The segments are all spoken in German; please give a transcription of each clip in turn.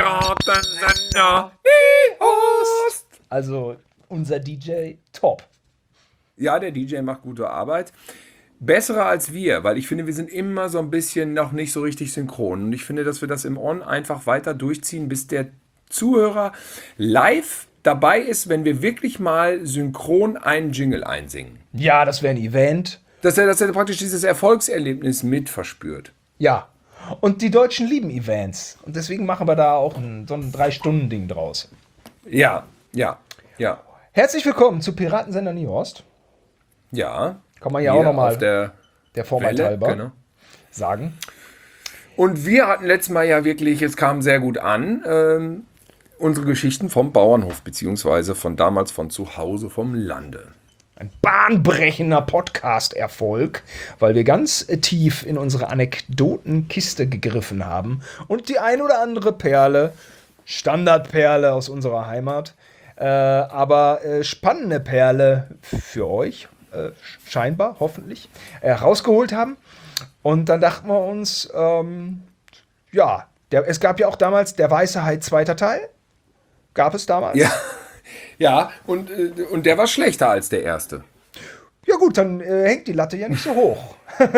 Piratensender. Also unser DJ top. Ja, der DJ macht gute Arbeit. Bessere als wir, weil ich finde, wir sind immer so ein bisschen noch nicht so richtig synchron. Und ich finde, dass wir das im On einfach weiter durchziehen, bis der Zuhörer live dabei ist, wenn wir wirklich mal synchron einen Jingle einsingen. Ja, das wäre ein Event. Dass er praktisch dieses Erfolgserlebnis mit verspürt. Ja. Und die Deutschen lieben Events. Und deswegen machen wir da auch so ein 3-Stunden-Ding draus. Ja. Herzlich willkommen zu Piratensender Niehorst. Ja. Kann man ja auch nochmal der Vorwahl Welle, halber genau. sagen. Und wir hatten letztes Mal ja wirklich, es kam sehr gut an, unsere Geschichten vom Bauernhof, beziehungsweise von damals von zu Hause vom Lande. Ein bahnbrechender Podcast-Erfolg, weil wir ganz tief in unsere Anekdotenkiste gegriffen haben und die ein oder andere Perle, Standardperle aus unserer Heimat, aber spannende Perle für euch, scheinbar, hoffentlich, rausgeholt haben. Und dann dachten wir uns, es gab ja auch damals der Weiße Hai 2. Teil. Gab es damals? Ja, und der war schlechter als der erste. Ja gut, dann hängt die Latte ja nicht so hoch.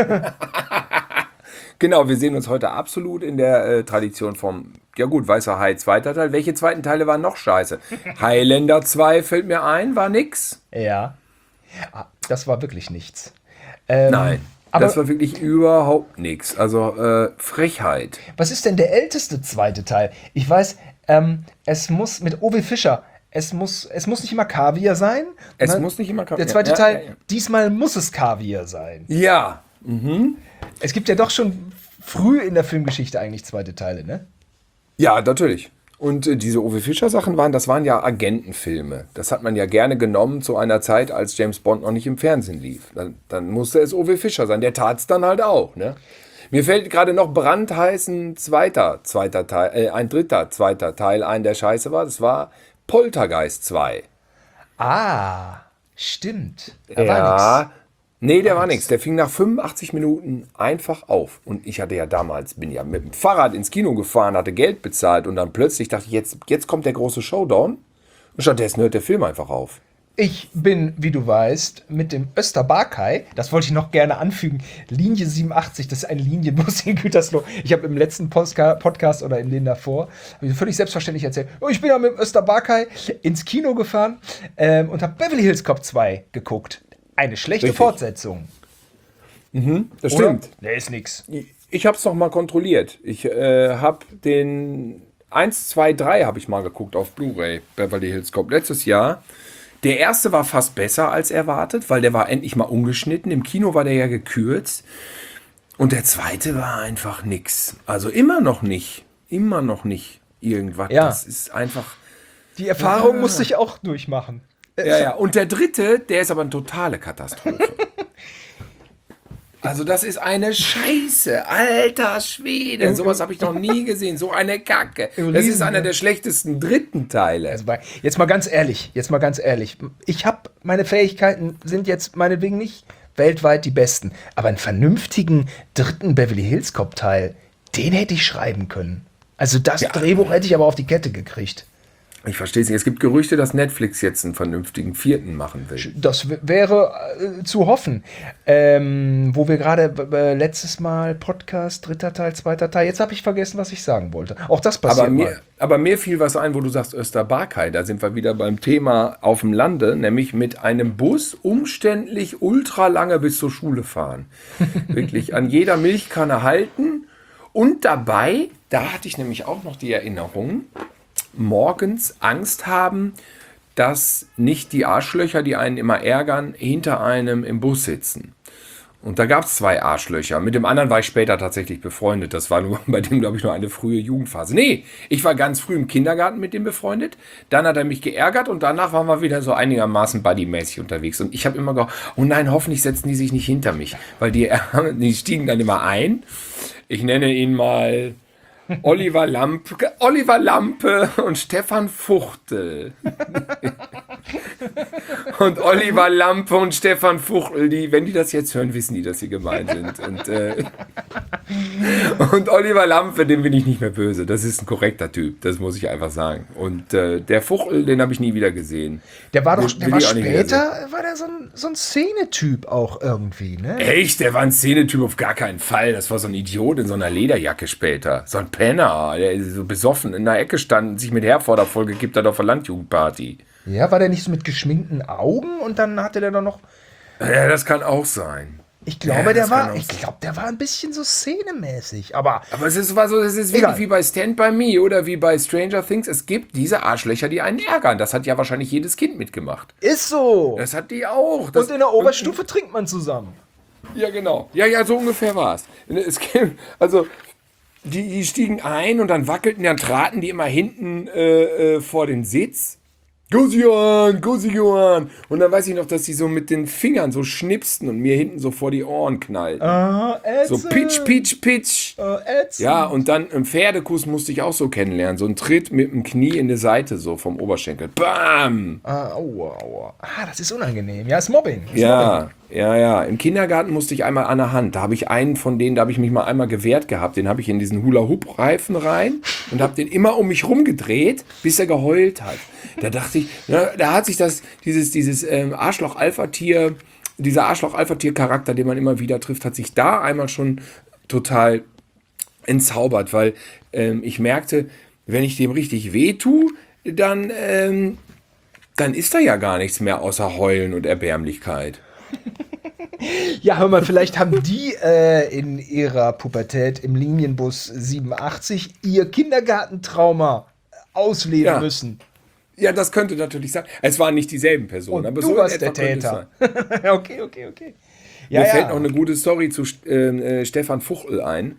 Genau, wir sehen uns heute absolut in der Tradition vom, Weißer Hai 2. Teil. Welche zweiten Teile waren noch scheiße? Highlander 2 fällt mir ein, war nix. Ja, das war wirklich nichts. Nein, aber das war wirklich überhaupt nichts. Also Frechheit. Was ist denn der älteste zweite Teil? Ich weiß, es muss mit Owe Fischer, es muss nicht immer Kaviar sein. Es muss nicht immer Kaviar. Der zweite Teil, diesmal muss es Kaviar sein. Ja. Es gibt ja doch schon früh in der Filmgeschichte eigentlich zweite Teile, ne? Ja, natürlich. Und diese Owe Fischer-Sachen waren ja Agentenfilme. Das hat man ja gerne genommen zu einer Zeit, als James Bond noch nicht im Fernsehen lief. Dann musste es Owe Fischer sein. Der tat es dann halt auch, ne? Mir fällt gerade noch brandheiß ein zweiter Teil ein, der scheiße war. Das war Poltergeist 2. Ah, stimmt. Da war nix. Nee, der war nichts. Der fing nach 85 Minuten einfach auf. Und ich hatte ja damals, bin ja mit dem Fahrrad ins Kino gefahren, hatte Geld bezahlt und dann plötzlich dachte ich, jetzt kommt der große Showdown. Und stattdessen hört der Film einfach auf. Ich bin, wie du weißt, mit dem Österbarkai, das wollte ich noch gerne anfügen, Linie 87, das ist ein Linienbus in Gütersloh. Ich habe im letzten Podcast oder in den davor, habe ich völlig selbstverständlich erzählt, ich bin ja mit dem Österbarkai ins Kino gefahren und habe Beverly Hills Cop 2 geguckt. Eine schlechte Richtig. Fortsetzung. Das stimmt. Der ist nix. Ich habe es noch mal kontrolliert. Ich habe den 1, 2, 3 habe ich mal geguckt auf Blu-ray, Beverly Hills Cop, letztes Jahr. Der erste war fast besser als erwartet, weil der war endlich mal umgeschnitten. Im Kino war der ja gekürzt. Und der zweite war einfach nix. Also immer noch nicht irgendwas. Ja. Das ist einfach... Die Erfahrung musste ich auch durchmachen. Ja. Und der dritte, der ist aber eine totale Katastrophe. Also das ist eine Scheiße. Alter Schwede. Sowas habe ich noch nie gesehen. So eine Kacke. Das ist einer der schlechtesten dritten Teile. Also jetzt mal ganz ehrlich. Meine Fähigkeiten sind jetzt meinetwegen nicht weltweit die besten. Aber einen vernünftigen dritten Beverly Hills Cop Teil, den hätte ich schreiben können. Also das Drehbuch hätte ich aber auf die Kette gekriegt. Ich verstehe es nicht. Es gibt Gerüchte, dass Netflix jetzt einen vernünftigen 4. machen will. Das wäre zu hoffen. Wo wir gerade letztes Mal Podcast, 3. Teil, 2. Teil. Jetzt habe ich vergessen, was ich sagen wollte. Auch das passiert aber mir fiel was ein, wo du sagst Österbarkai. Da sind wir wieder beim Thema auf dem Lande, nämlich mit einem Bus umständlich ultra lange bis zur Schule fahren. Wirklich an jeder Milchkanne halten. Und dabei, da hatte ich nämlich auch noch die Erinnerung, morgens Angst haben, dass nicht die Arschlöcher, die einen immer ärgern, hinter einem im Bus sitzen. Und da gab es 2 Arschlöcher. Mit dem anderen war ich später tatsächlich befreundet. Das war nur bei dem, glaube ich, nur eine frühe Jugendphase. Nee, ich war ganz früh im Kindergarten mit dem befreundet. Dann hat er mich geärgert und danach waren wir wieder so einigermaßen buddymäßig unterwegs. Und ich habe immer gedacht, oh nein, hoffentlich setzen die sich nicht hinter mich. Weil die stiegen dann immer ein. Ich nenne ihn mal Oliver Lampe und Stefan Fuchtel. Und Oliver Lampe und Stefan Fuchtel, wenn die das jetzt hören, wissen die, dass sie gemeint sind. Und Und Oliver Lampe, dem bin ich nicht mehr böse. Das ist ein korrekter Typ, das muss ich einfach sagen. Und der Fuchtel, den habe ich nie wieder gesehen. Der war Den will ich auch nicht später, war der so ein Szenetyp auch irgendwie, ne? Echt? Der war ein Szenetyp auf gar keinen Fall. Das war so ein Idiot in so einer Lederjacke später. So ein Penner, der so besoffen in der Ecke stand und sich mit Herforder vollgekippt hat auf der Landjugendparty. Ja, war der nicht so mit geschminkten Augen und dann hatte der doch noch. Ja, das kann auch sein. Ich glaube, Ja, der war ein bisschen so szenemäßig, aber es ist wirklich Egal. wie bei Stand By Me oder wie bei Stranger Things. Es gibt diese Arschlöcher, die einen ärgern. Das hat ja wahrscheinlich jedes Kind mitgemacht. ist so. Das hat die auch. Und in der Oberstufe trinkt man zusammen. Ja, genau. Ja, so ungefähr war es. Also, die stiegen ein und dann wackelten, dann traten die immer hinten vor den Sitz. Guss Johann. Und dann weiß ich noch, dass die so mit den Fingern so schnipsten und mir hinten so vor die Ohren knallten. So pitch. Ja, und dann im Pferdekuss musste ich auch so kennenlernen. So ein Tritt mit dem Knie in die Seite, so vom Oberschenkel. Bam! Aua. Das ist unangenehm. Ja, ist Mobbing. Ja. Im Kindergarten musste ich einmal an der Hand. Da habe ich einen von denen, da habe ich mich mal einmal gewehrt gehabt. Den habe ich in diesen Hula-Hoop-Reifen rein und habe den immer um mich rumgedreht, bis er geheult hat. Da dachte ich, da hat sich dieses Arschloch-Alpha-Tier, dieser Arschloch-Alpha-Tier-Charakter, den man immer wieder trifft, hat sich da einmal schon total entzaubert, weil ich merkte, wenn ich dem richtig wehtue, dann ist da ja gar nichts mehr außer Heulen und Erbärmlichkeit. Ja, hör mal, vielleicht haben die in ihrer Pubertät im Linienbus 87 ihr Kindergartentrauma ausleben müssen. Ja, das könnte natürlich sein. Es waren nicht dieselben Personen, Und aber du so warst in etwa der könnte es Täter. sein. Okay. Ja, Mir fällt noch eine gute Story zu Stefan Fuchtel ein.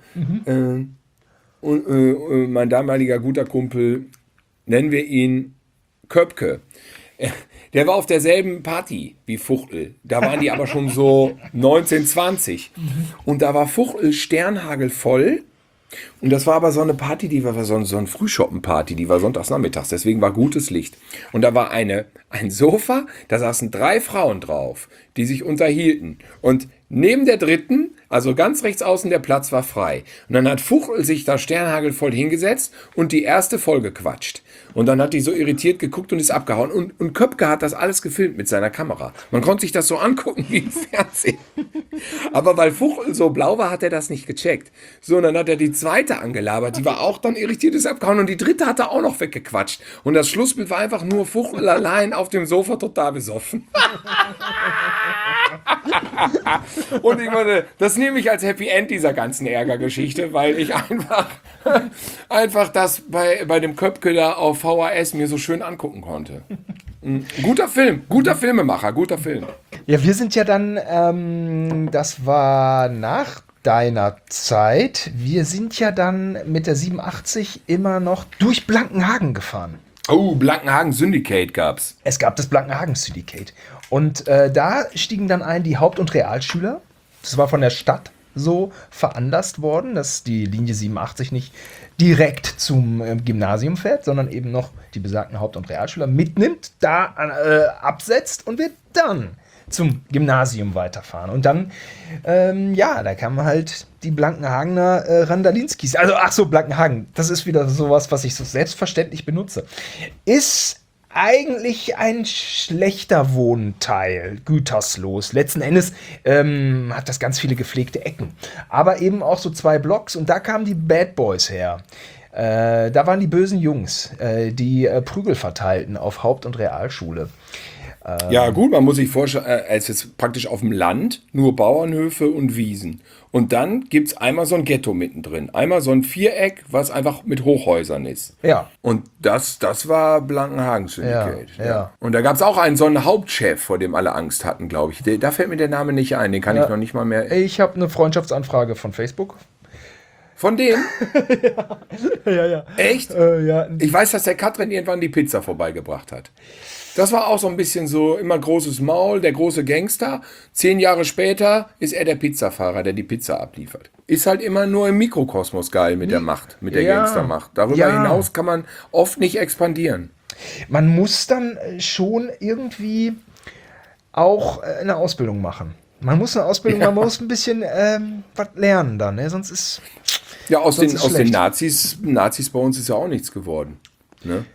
Mein damaliger guter Kumpel, nennen wir ihn Köpke. Der war auf derselben Party wie Fuchtel. Da waren die aber schon so 19, 20. Und da war Fuchtel sternhagelvoll. Und das war aber so eine Party, die war so ein Frühschoppen-Party, die war sonntags nachmittags, deswegen war gutes Licht. Und da war ein Sofa, da saßen 3 Frauen drauf, die sich unterhielten. Und neben der dritten, also ganz rechts außen, der Platz war frei. Und dann hat Fuchtel sich da sternhagelvoll hingesetzt und die erste vollgequatscht. Und dann hat die so irritiert geguckt und ist abgehauen. Und Köpke hat das alles gefilmt mit seiner Kamera. Man konnte sich das so angucken wie im Fernsehen. Aber weil Fuchtel so blau war, hat er das nicht gecheckt. So, und dann hat er die zweite angelabert. Die war auch dann irritiert, ist abgehauen. Und die dritte hat er auch noch weggequatscht. Und das Schlussbild war einfach nur Fuchtel allein auf dem Sofa, total besoffen. Und ich meine, das nehme ich als Happy End dieser ganzen Ärgergeschichte, weil ich einfach das bei dem Köpke da auf VHS mir so schön angucken konnte. Guter Film, guter Filmemacher, guter Film. Ja, wir sind ja dann, das war nach deiner Zeit, wir sind ja dann mit der 87 immer noch durch Blankenhagen gefahren. Oh, Blankenhagen Syndicate gab's. Es gab das Blankenhagen Syndicate. Und da stiegen dann ein die Haupt- und Realschüler. Das war von der Stadt so veranlasst worden, dass die Linie 87 nicht direkt zum Gymnasium fährt, sondern eben noch die besagten Haupt- und Realschüler mitnimmt, da absetzt und wir dann zum Gymnasium weiterfahren. Und dann, da kamen halt die Blankenhagener Randalinskis. Also, Blankenhagen, das ist wieder sowas, was ich so selbstverständlich benutze. Ist eigentlich ein schlechter Wohnteil, güterslos. Letzten Endes hat das ganz viele gepflegte Ecken. Aber eben auch so 2 Blocks und da kamen die Bad Boys her. Da waren die bösen Jungs, die Prügel verteilten auf Haupt- und Realschule. Ja gut, man muss sich vorstellen, es ist praktisch auf dem Land, nur Bauernhöfe und Wiesen. Und dann gibt es einmal so ein Ghetto mittendrin. Einmal so ein Viereck, was einfach mit Hochhäusern ist. Ja. Und das war Blankenhagen Syndicate. Ja. Und da gab es auch so einen Hauptchef, vor dem alle Angst hatten, glaube ich. Da fällt mir der Name nicht ein, den kann ich noch nicht mal mehr... Ich habe eine Freundschaftsanfrage von Facebook. Von dem? Ja. Echt? Ja. Ich weiß, dass der Katrin irgendwann die Pizza vorbeigebracht hat. Das war auch so ein bisschen so, immer großes Maul, der große Gangster. 10 Jahre später ist er der Pizzafahrer, der die Pizza abliefert. Ist halt immer nur im Mikrokosmos geil mit der Macht, mit der Gangstermacht. Darüber hinaus kann man oft nicht expandieren. Man muss dann schon irgendwie auch eine Ausbildung machen. Man muss eine Ausbildung, man muss ein bisschen was lernen dann, ne? Sonst ist Ja, aus den schlecht. Nazis bei uns ist ja auch nichts geworden. Ne?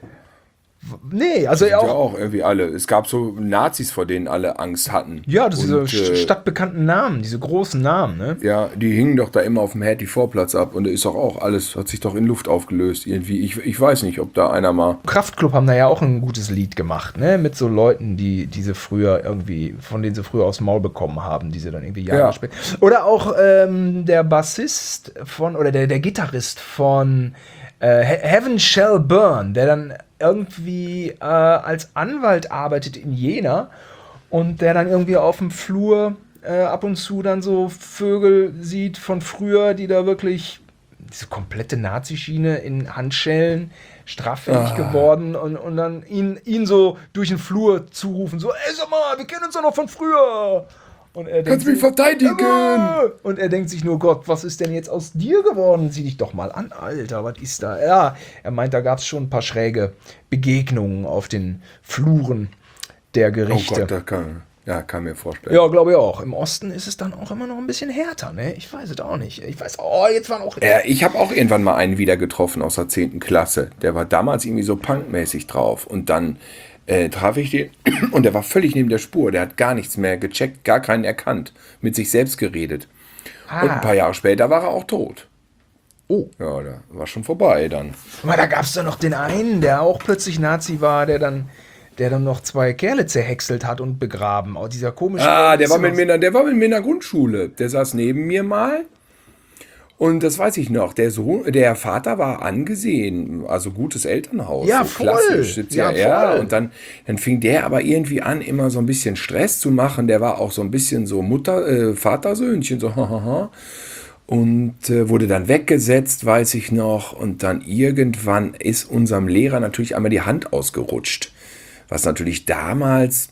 Nee, also Ja, auch. auch irgendwie alle. Es gab so Nazis, vor denen alle Angst hatten. Ja, diese Und, stadtbekannten Namen, diese großen Namen, ne? ja, die hingen doch da immer auf dem Hertie-Vorplatz ab und da ist doch auch alles, hat sich doch in Luft aufgelöst irgendwie. Ich weiß nicht, ob da einer mal. Kraftklub haben da ja auch ein gutes Lied gemacht, ne? Mit so Leuten, sie früher irgendwie, von denen sie früher aufs Maul bekommen haben, die sie dann irgendwie Jahre Ja. später. Oder auch der Bassist oder der Gitarrist von Heaven Shall Burn, der dann irgendwie als Anwalt arbeitet in Jena und der dann irgendwie auf dem Flur ab und zu dann so Vögel sieht von früher, die da wirklich diese komplette Nazi-Schiene in Handschellen straffällig geworden und dann ihn so durch den Flur zurufen, so, ey, sag mal, wir kennen uns doch noch von früher. Und er Kannst mich denkt sich, verteidigen! "Jawohl!" Und er denkt sich nur, Gott, was ist denn jetzt aus dir geworden? Sieh dich doch mal an, Alter, was ist da? Ja, er meint, da gab es schon ein paar schräge Begegnungen auf den Fluren der Oh Gerichte. Gott, kann mir vorstellen. Ja, glaube ich auch. Im Osten ist es dann auch immer noch ein bisschen härter, ne? Ich weiß es auch nicht. Ich weiß, jetzt waren auch... Ich habe auch irgendwann mal einen wieder getroffen aus der 10. Klasse. Der war damals irgendwie so punkmäßig drauf. Und dann traf ich den und der war völlig neben der Spur. Der hat gar nichts mehr gecheckt, gar keinen erkannt. Mit sich selbst geredet. Und ein paar Jahre später war er auch tot. Oh. Ja, da war schon vorbei dann. Aber da gab es doch noch den einen, der auch plötzlich Nazi war, der dann noch 2 Kerle zerhäckselt hat und begraben. Oh, dieser komische... Der war mit mir in der Grundschule. Der saß neben mir mal. Und das weiß ich noch. Der Vater war angesehen. Also gutes Elternhaus. Ja, so voll. klassisch. Ja, Ja, voll. und dann fing der aber irgendwie an, immer so ein bisschen Stress zu machen. Der war auch so ein bisschen so Vatersöhnchen, so hahaha. Und wurde dann weggesetzt, weiß ich noch. Und dann irgendwann ist unserem Lehrer natürlich einmal die Hand ausgerutscht. Was natürlich damals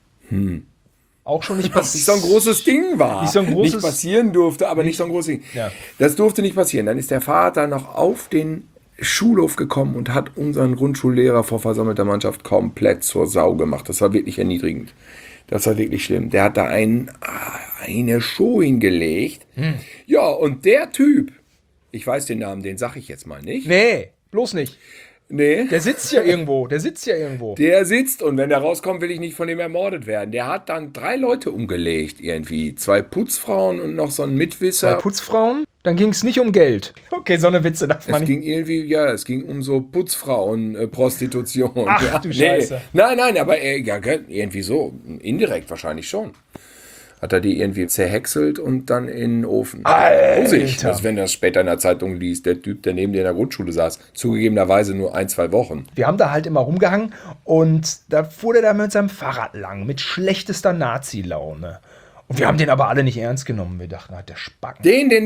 auch schon nicht nicht so ein großes Ding war. Nicht so ein großes- Nicht passieren durfte, aber nicht so ein großes Ding. Ja. Das durfte nicht passieren. Dann ist der Vater noch auf den Schulhof gekommen und hat unseren Grundschullehrer vor versammelter Mannschaft komplett zur Sau gemacht. Das war wirklich erniedrigend. Das war wirklich schlimm. Der hat da eine Show hingelegt. Ja, und der Typ, ich weiß den Namen, den sag ich jetzt mal nicht. Nee, bloß nicht. Nee. Der sitzt ja irgendwo. Der sitzt und wenn der rauskommt, will ich nicht von dem ermordet werden. Der hat dann 3 Leute umgelegt irgendwie. 2 Putzfrauen und noch so ein Mitwisser. Putzfrauen? Dann ging es nicht um Geld. Okay, so eine Witze darf man Es nicht. ging irgendwie, es ging um so Putzfrauen-Prostitution. Ach, du Scheiße. Nein, aber irgendwie so. Indirekt wahrscheinlich schon. Hat er die irgendwie zerhäckselt und dann in den Ofen. Alter. Vorsicht, also wenn du das später in der Zeitung liest, der Typ, der neben dir in der Grundschule saß, zugegebenerweise nur 1-2 Wochen. Wir haben da halt immer rumgehangen und da fuhr der da mit seinem Fahrrad lang, mit schlechtester Nazi-Laune. Und wir haben den aber alle nicht ernst genommen. Wir dachten, der Spacken.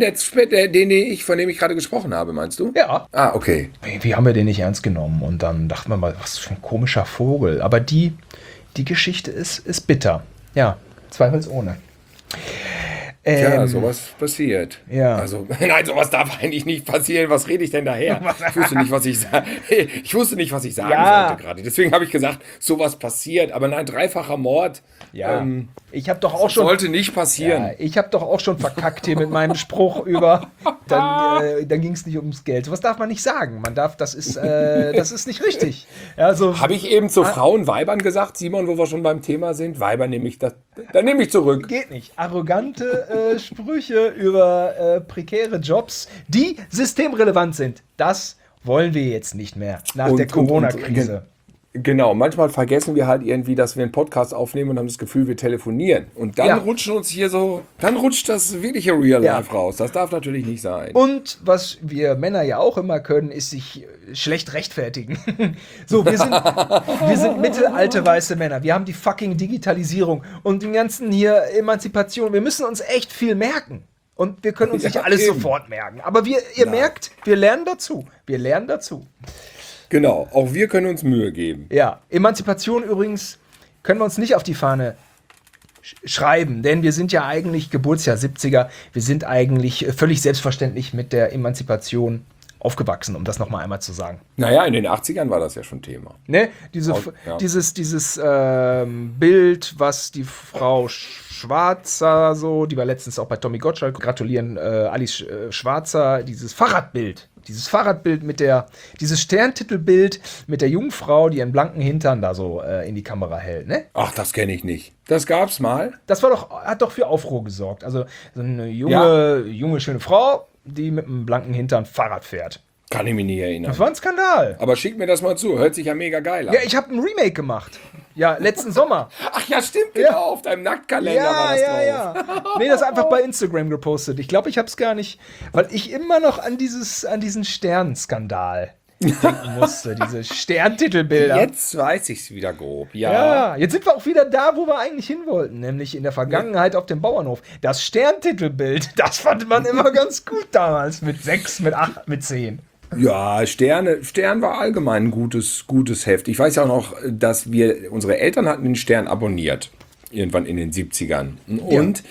Von dem ich gerade gesprochen habe, meinst du? Ja. Ah, okay. Wie haben wir den nicht ernst genommen? Und dann dachten wir mal, was für ein komischer Vogel. Aber die Geschichte ist bitter. Ja, zweifelsohne. Tja, sowas passiert. Ja. Also, nein, sowas darf eigentlich nicht passieren. Was rede ich denn daher? Ich wusste nicht, was ich sagen Ja. sollte gerade. Deswegen habe ich gesagt, sowas passiert. Aber nein, 3-facher Mord Ich habe doch auch schon... sollte nicht passieren. Ja, ich habe doch auch schon verkackt hier mit meinem Spruch über. Dann ging es nicht ums Geld. Was darf man nicht sagen? Das ist nicht richtig. Also, Habe ich eben zu Frauen, Weibern gesagt, Simon, wo wir schon beim Thema sind? Weiber nehme ich dann nehme ich zurück. geht nicht. Arrogante Sprüche über prekäre Jobs, die systemrelevant sind. Das wollen wir jetzt nicht mehr nach der Corona-Krise. Genau, manchmal vergessen wir halt irgendwie, dass wir einen Podcast aufnehmen und haben das Gefühl, wir telefonieren. Und dann rutscht das wirkliche Real Life raus. Das darf natürlich nicht sein. Und was wir Männer ja auch immer können, ist sich schlecht rechtfertigen. So, wir sind mittelalte weiße Männer. Wir haben die fucking Digitalisierung und den ganzen hier Emanzipation. Wir müssen uns echt viel merken. Und wir können uns nicht alles eben. sofort merken. Aber ihr merkt, wir lernen dazu. Genau, auch wir können uns Mühe geben. Ja, Emanzipation übrigens können wir uns nicht auf die Fahne schreiben, denn wir sind ja eigentlich Geburtsjahr 70er. Wir sind eigentlich völlig selbstverständlich mit der Emanzipation aufgewachsen, um das nochmal einmal zu sagen. Naja, in den 80ern war das ja schon Thema. Ne? Ja. Dieses Bild, was die Frau Schwarzer, so, die war letztens auch bei Tommy Gottschalk, gratulieren Alice Schwarzer, dieses Fahrradbild dieses Sterntitelbild mit der Jungfrau, die ihren blanken Hintern da so in die Kamera hält, ne? Ach, das kenne ich nicht. Das gab's mal. Das hat doch für Aufruhr gesorgt. Also so eine junge, schöne Frau, die mit einem blanken Hintern Fahrrad fährt. Kann ich mich nicht erinnern. Das war ein Skandal. Aber schick mir das mal zu. Hört sich ja mega geil an. Ja, ich habe ein Remake gemacht. Ja, letzten Sommer. Ach ja, stimmt, genau. Auf deinem Nacktkalender war das drauf. Nee, das ist einfach bei Instagram gepostet. Ich glaube, ich habe es gar nicht, weil ich immer noch an diesen Sternskandal denken musste. Diese Sterntitelbilder. Jetzt weiß ich es wieder grob. Ja, jetzt sind wir auch wieder da, wo wir eigentlich hin wollten, nämlich in der Vergangenheit auf dem Bauernhof. Das Sterntitelbild, das fand man immer ganz gut damals, mit 6, mit 8, mit 10. Ja, Stern war allgemein ein gutes Heft. Ich weiß ja auch noch, dass unsere Eltern hatten den Stern abonniert. Irgendwann in den 70ern. Und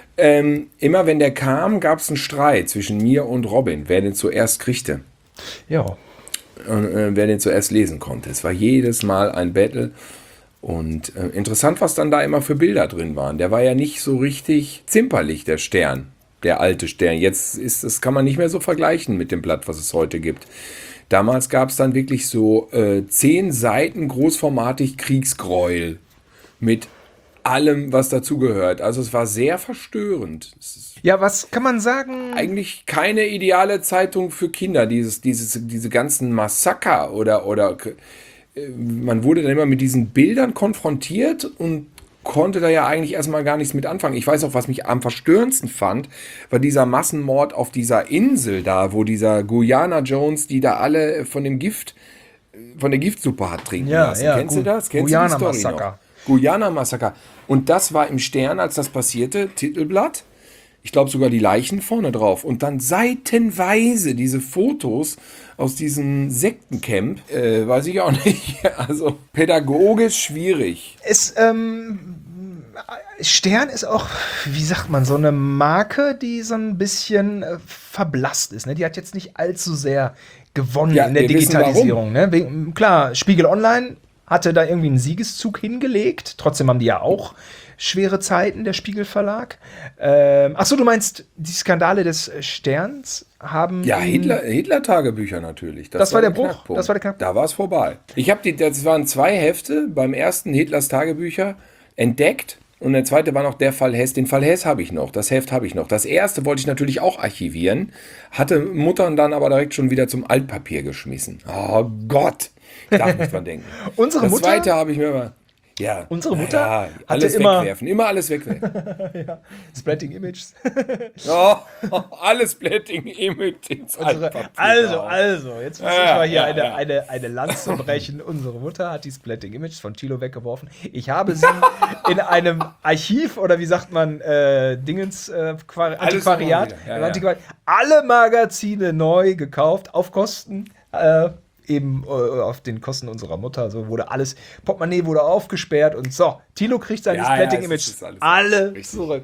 immer wenn der kam, gab es einen Streit zwischen mir und Robin, wer den zuerst kriegte. Ja. Und wer den zuerst lesen konnte. Es war jedes Mal ein Battle. Und interessant, was dann da immer für Bilder drin waren. Der war ja nicht so richtig zimperlich, der Stern. Der alte Stern. Das kann man nicht mehr so vergleichen mit dem Blatt, was es heute gibt. Damals gab es dann wirklich so 10 Seiten großformatig Kriegsgräuel mit allem, was dazugehört. Also es war sehr verstörend. Ja, was kann man sagen? Eigentlich keine ideale Zeitung für Kinder. Diese ganzen Massaker oder man wurde dann immer mit diesen Bildern konfrontiert und konnte da ja eigentlich erstmal gar nichts mit anfangen. Ich weiß auch, was mich am verstörendsten fand, war dieser Massenmord auf dieser Insel da, wo dieser Guyana Jones, die da alle von der Giftsuppe hat trinken lassen. Kennst du das? Kennst du die Story Massaker. noch? Guyana Massaker. Und das war im Stern, als das passierte, Titelblatt. Ich glaube sogar die Leichen vorne drauf. Und dann seitenweise diese Fotos aus diesem Sektencamp. Weiß ich auch nicht. Also pädagogisch schwierig. Stern ist auch, wie sagt man, so eine Marke, die so ein bisschen verblasst ist. Ne? Die hat jetzt nicht allzu sehr gewonnen in der Digitalisierung. Ne? Klar, Spiegel Online hatte da irgendwie einen Siegeszug hingelegt. Trotzdem haben die ja auch schwere Zeiten, der Spiegel Verlag. Achso, du meinst, die Skandale des Sterns haben... Ja, Hitler-Tagebücher natürlich. Das war der Bruch. Das war der Knackpunkt. Da war es vorbei. Das waren 2 Hefte beim ersten Hitlers Tagebücher entdeckt. Und der zweite war noch der Fall Hess. Den Fall Hess habe ich noch. Das Heft habe ich noch. Das erste wollte ich natürlich auch archivieren. Hatte Mutter dann aber direkt schon wieder zum Altpapier geschmissen. Oh Gott. Ich darf nicht dran denken. Unsere das Mutter... zweite habe ich mir mal... Ja. Unsere Mutter hatte alles immer wegwerfen. Immer alles wegwerfen. ja. Splatting Images. Oh, alles Splatting Image ins Altpapier. Also, jetzt muss ich mal hier eine Lanze brechen. Unsere Mutter hat die Splatting Images von Thilo weggeworfen. Ich habe sie in einem Archiv oder wie sagt man, Antiquariat, alle Magazine neu gekauft, auf Kosten, eben auf den Kosten unserer Mutter, so wurde alles, Portemonnaie wurde aufgesperrt und so, Thilo kriegt seine Splatting Image alle zurück.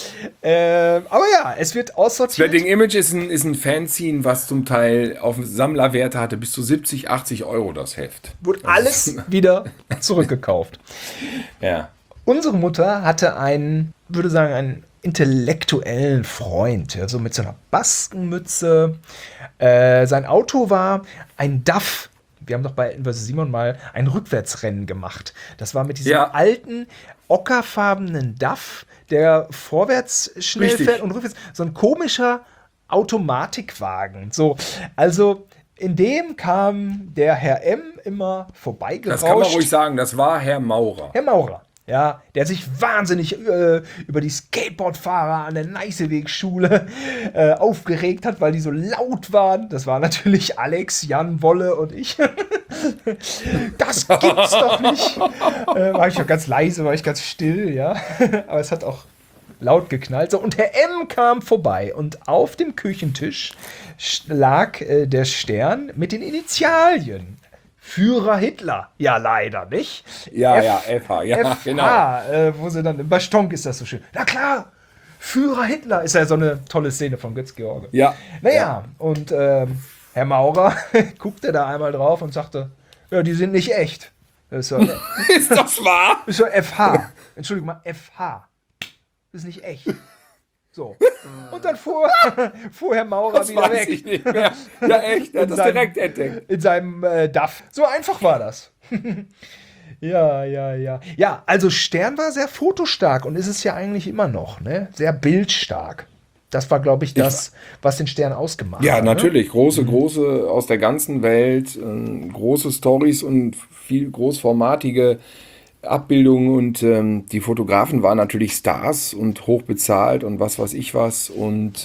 Aber ja, es wird aussortiert. Splatting Image ist ein Fanzine, was zum Teil auf Sammlerwerte hatte, bis zu 70, 80 Euro das Heft. Wurde alles wieder zurückgekauft. Ja. Unsere Mutter hatte einen intellektuellen Freund, also mit so einer Baskenmütze. Sein Auto war ein DAF. Wir haben doch bei Inverse Simon mal ein Rückwärtsrennen gemacht. Das war mit diesem alten, ockerfarbenen DAF, der vorwärts schnell fährt und rückwärts. So ein komischer Automatikwagen. So, also in dem kam der Herr M. immer vorbeigerauscht. Das kann man ruhig sagen, das war Herr Maurer. Herr Maurer. Ja, der sich wahnsinnig über die Skateboardfahrer an der Neißewegschule aufgeregt hat, weil die so laut waren. Das war natürlich Alex, Jan, Wolle und ich. Das gibt's doch nicht. War ich doch ganz leise, war ich ganz still, ja. Aber es hat auch laut geknallt. So, und Herr M. kam vorbei und auf dem Küchentisch lag der Stern mit den Initialien. Führer Hitler. Ja, leider nicht. FH. Ja, FH, genau. Wo sie dann, bei Stonk ist das so schön. Na klar, Führer Hitler. Ist ja so eine tolle Szene von Götz-George. Ja. Naja, und Herr Maurer guckte da einmal drauf und sagte, ja, die sind nicht echt. Das ist, ist das wahr? ist so FH. Entschuldigung mal, FH. das ist nicht echt. So. Und dann fuhr Herr Maurer Das wieder weiß weg. ich nicht mehr. Ja, echt, er hat das direkt entdeckt. In seinem DAF. So einfach war das. Ja. Ja, also Stern war sehr fotostark und ist es ja eigentlich immer noch, ne? Sehr bildstark. Das war, glaube ich, das, was den Stern ausgemacht Ja, hat. natürlich. Große aus der ganzen Welt, große Storys und viel großformatige Abbildungen und die Fotografen waren natürlich Stars und hochbezahlt und was weiß ich was und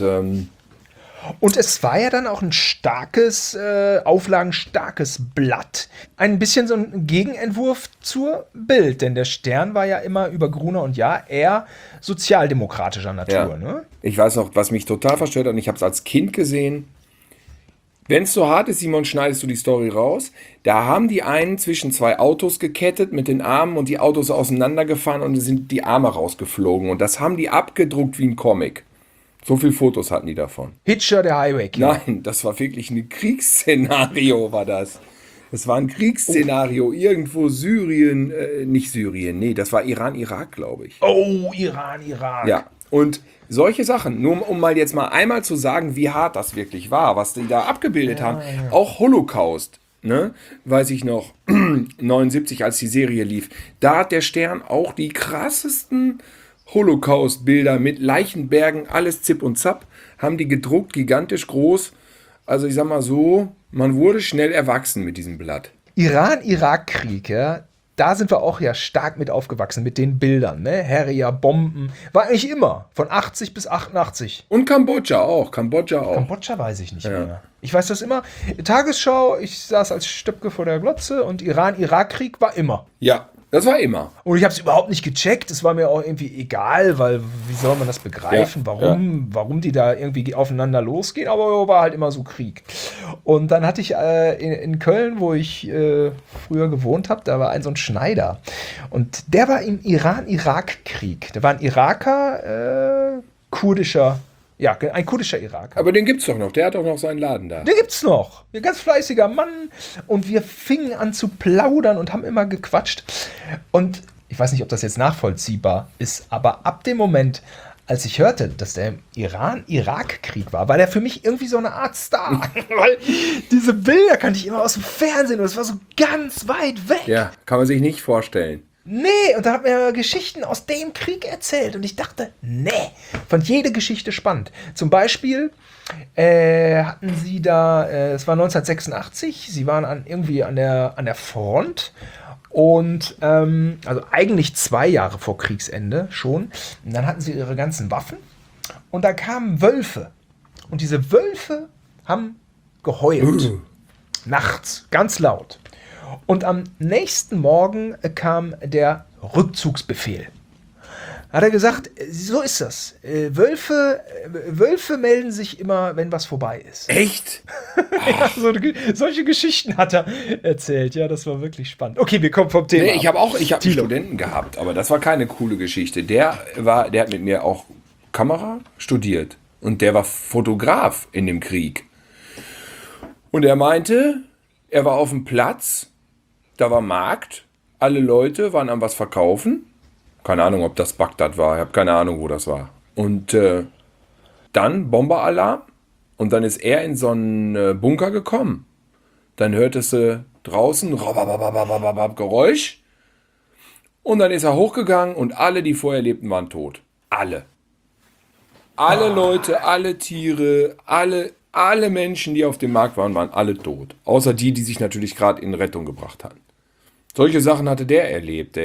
Und es war ja dann auch ein starkes, auflagenstarkes Blatt. Ein bisschen so ein Gegenentwurf zur Bild, denn der Stern war ja immer über Gruner und Jahr eher sozialdemokratischer Natur. ja. Ne? Ich weiß noch, was mich total verstört hat und ich habe es als Kind gesehen. Wenn es so hart ist, Simon, schneidest du die Story raus. Da haben die einen zwischen zwei Autos gekettet mit den Armen und die Autos auseinandergefahren und sind die Arme rausgeflogen. Und das haben die abgedruckt wie ein Comic. So viele Fotos hatten die davon. Hitcher, der Highway Killer. Nein, das war wirklich ein Kriegsszenario, war das. Das war ein Kriegsszenario. Irgendwo Syrien, nicht Syrien, nee, das war Iran, Irak, glaube ich. Oh, Iran, Irak. Ja, und solche Sachen, nur um mal jetzt mal einmal zu sagen, wie hart das wirklich war, was die da abgebildet haben. Auch Holocaust, ne, weiß ich noch, 79, als die Serie lief. Da hat der Stern auch die krassesten Holocaust-Bilder mit Leichenbergen, alles Zip und Zap, haben die gedruckt, gigantisch groß. Also ich sag mal so, man wurde schnell erwachsen mit diesem Blatt. Iran-Irak-Krieg, ja, da sind wir auch ja stark mit aufgewachsen, mit den Bildern, ne? Harrier, Bomben, war eigentlich immer, von 80 bis 88. Und Kambodscha auch. Kambodscha weiß ich nicht mehr. Ich weiß das immer, Tagesschau, ich saß als Stöpke vor der Glotze und Iran-Irak-Krieg war immer. Ja, das war immer. Und ich habe es überhaupt nicht gecheckt. Es war mir auch irgendwie egal, weil wie soll man das begreifen? Ja, warum die da irgendwie aufeinander losgehen? Aber war halt immer so Krieg. Und dann hatte ich in Köln, wo ich früher gewohnt habe, da war so ein Schneider. Und der war im Iran-Irak-Krieg. Der war ein Iraker, ein kurdischer Iraker. Aber den gibt's doch noch. Der hat doch noch seinen Laden da. Den gibt's noch. Ein ganz fleißiger Mann. Und wir fingen an zu plaudern und haben immer gequatscht. Und ich weiß nicht, ob das jetzt nachvollziehbar ist, aber ab dem Moment, als ich hörte, dass der im Iran-Irak-Krieg war der für mich irgendwie so eine Art Star. Weil diese Bilder kannte ich immer aus dem Fernsehen und es war so ganz weit weg. Ja, kann man sich nicht vorstellen. Nee, und da hat mir Geschichten aus dem Krieg erzählt und ich dachte, fand jede Geschichte spannend. Zum Beispiel hatten sie da, es war 1986, sie waren irgendwie an der Front und also eigentlich 2 Jahre vor Kriegsende schon. Und dann hatten sie ihre ganzen Waffen und da kamen Wölfe und diese Wölfe haben geheult. Nachts, ganz laut. Und am nächsten Morgen kam der Rückzugsbefehl. Hat er gesagt, so ist das. Wölfe melden sich immer, wenn was vorbei ist. Echt? Ja, solche Geschichten hat er erzählt. Ja, das war wirklich spannend. Okay, wir kommen vom Thema. Nee, ich habe einen Studenten gehabt, aber das war keine coole Geschichte. Der hat mit mir auch Kamera studiert und der war Fotograf in dem Krieg. Und er meinte, er war auf dem Platz, da war Markt, alle Leute waren am was verkaufen. Keine Ahnung, ob das Bagdad war, ich habe keine Ahnung, wo das war. Und dann Bomberalarm und dann ist er in so einen Bunker gekommen. Dann hörtest du draußen Geräusch und dann ist er hochgegangen und alle, die vorher lebten, waren tot. Alle. Alle Leute, alle Tiere, alle Menschen, die auf dem Markt waren, waren alle tot. Außer die sich natürlich gerade in Rettung gebracht hatten. Solche Sachen hatte der erlebt.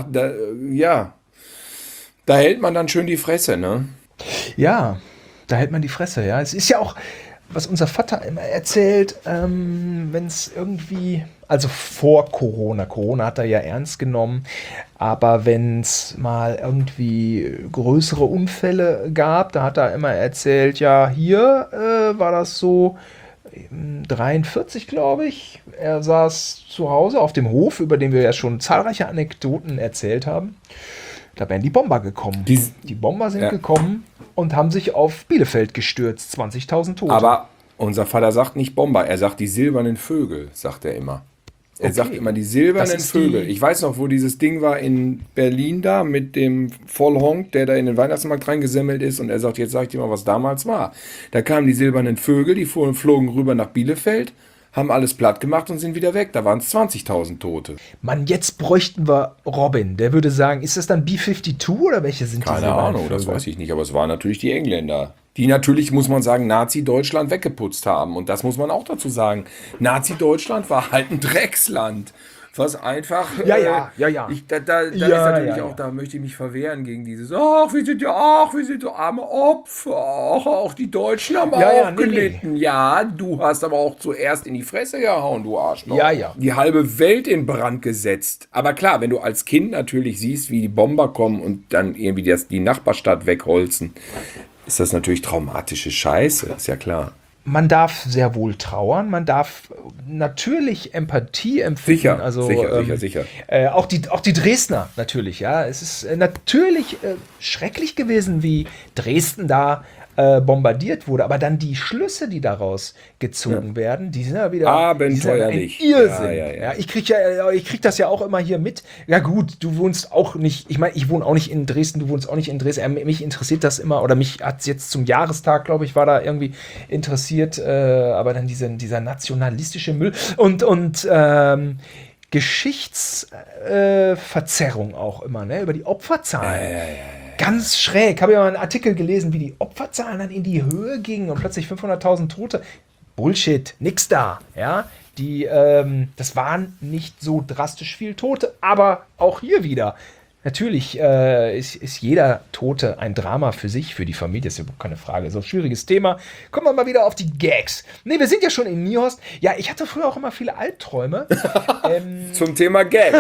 Da hält man dann schön die Fresse, ne? Ja, da hält man die Fresse, ja. Es ist ja auch, was unser Vater immer erzählt, wenn es irgendwie, also vor Corona hat er ja ernst genommen, aber wenn es mal irgendwie größere Unfälle gab, da hat er immer erzählt, ja, hier war das so, 43, glaube ich. Er saß zu Hause auf dem Hof, über den wir ja schon zahlreiche Anekdoten erzählt haben. Da wären die Bomber gekommen. Die Bomber sind gekommen und haben sich auf Bielefeld gestürzt. 20.000 Tote. Aber unser Vater sagt nicht Bomber, er sagt die silbernen Vögel, sagt er immer. Er sagt immer die silbernen Vögel. Ich weiß noch, wo dieses Ding war in Berlin da mit dem Vollhonk, der da in den Weihnachtsmarkt reingesemmelt ist. Und er sagt, jetzt sag ich dir mal, was damals war. Da kamen die silbernen Vögel, die flogen rüber nach Bielefeld, haben alles platt gemacht und sind wieder weg. Da waren es 20.000 Tote. Mann, jetzt bräuchten wir Robin. Der würde sagen, ist das dann B-52 oder welche sind Keine Ahnung, das weiß ich nicht. Aber es waren natürlich die Engländer. Die natürlich, muss man sagen, Nazi-Deutschland weggeputzt haben. Und das muss man auch dazu sagen. Nazi-Deutschland war halt ein Drecksland. Was einfach... Ja. Da möchte ich mich verwehren gegen dieses, wir sind ja arme Opfer. Auch die Deutschen haben gelitten. Nee. Ja, du hast aber auch zuerst in die Fresse gehauen, du Arschloch. Ja. Die halbe Welt in Brand gesetzt. Aber klar, wenn du als Kind natürlich siehst, wie die Bomber kommen und dann irgendwie die Nachbarstadt wegholzen, ist das natürlich traumatische Scheiße, ist ja klar. Man darf sehr wohl trauern, man darf natürlich Empathie empfinden. Sicher. Auch die Dresdner natürlich, ja. Es ist natürlich schrecklich gewesen, wie Dresden da bombardiert wurde, aber dann die Schlüsse, die daraus gezogen werden, die sind ja wieder abenteuerlich. Irrsinn. Ja. Ich krieg das ja auch immer hier mit. Ja gut, du wohnst auch nicht, ich meine, ich wohne auch nicht in Dresden, du wohnst auch nicht in Dresden. Mich interessiert das immer, oder mich hat es jetzt zum Jahrestag, glaube ich, war da irgendwie interessiert, aber dann dieser nationalistische Müll und Geschichtsverzerrung auch immer, ne, über die Opferzahlen. Ja. Ganz schräg. Habe ja mal einen Artikel gelesen, wie die Opferzahlen dann in die Höhe gingen und plötzlich 500.000 Tote. Bullshit, nix da. Ja, das waren nicht so drastisch viel Tote, aber auch hier wieder. Natürlich ist jeder Tote ein Drama für sich, für die Familie, ist überhaupt keine Frage. So ein schwieriges Thema. Kommen wir mal wieder auf die Gags. Ne, wir sind ja schon in Niehorst. Ja, ich hatte früher auch immer viele Albträume. Zum Thema Gag.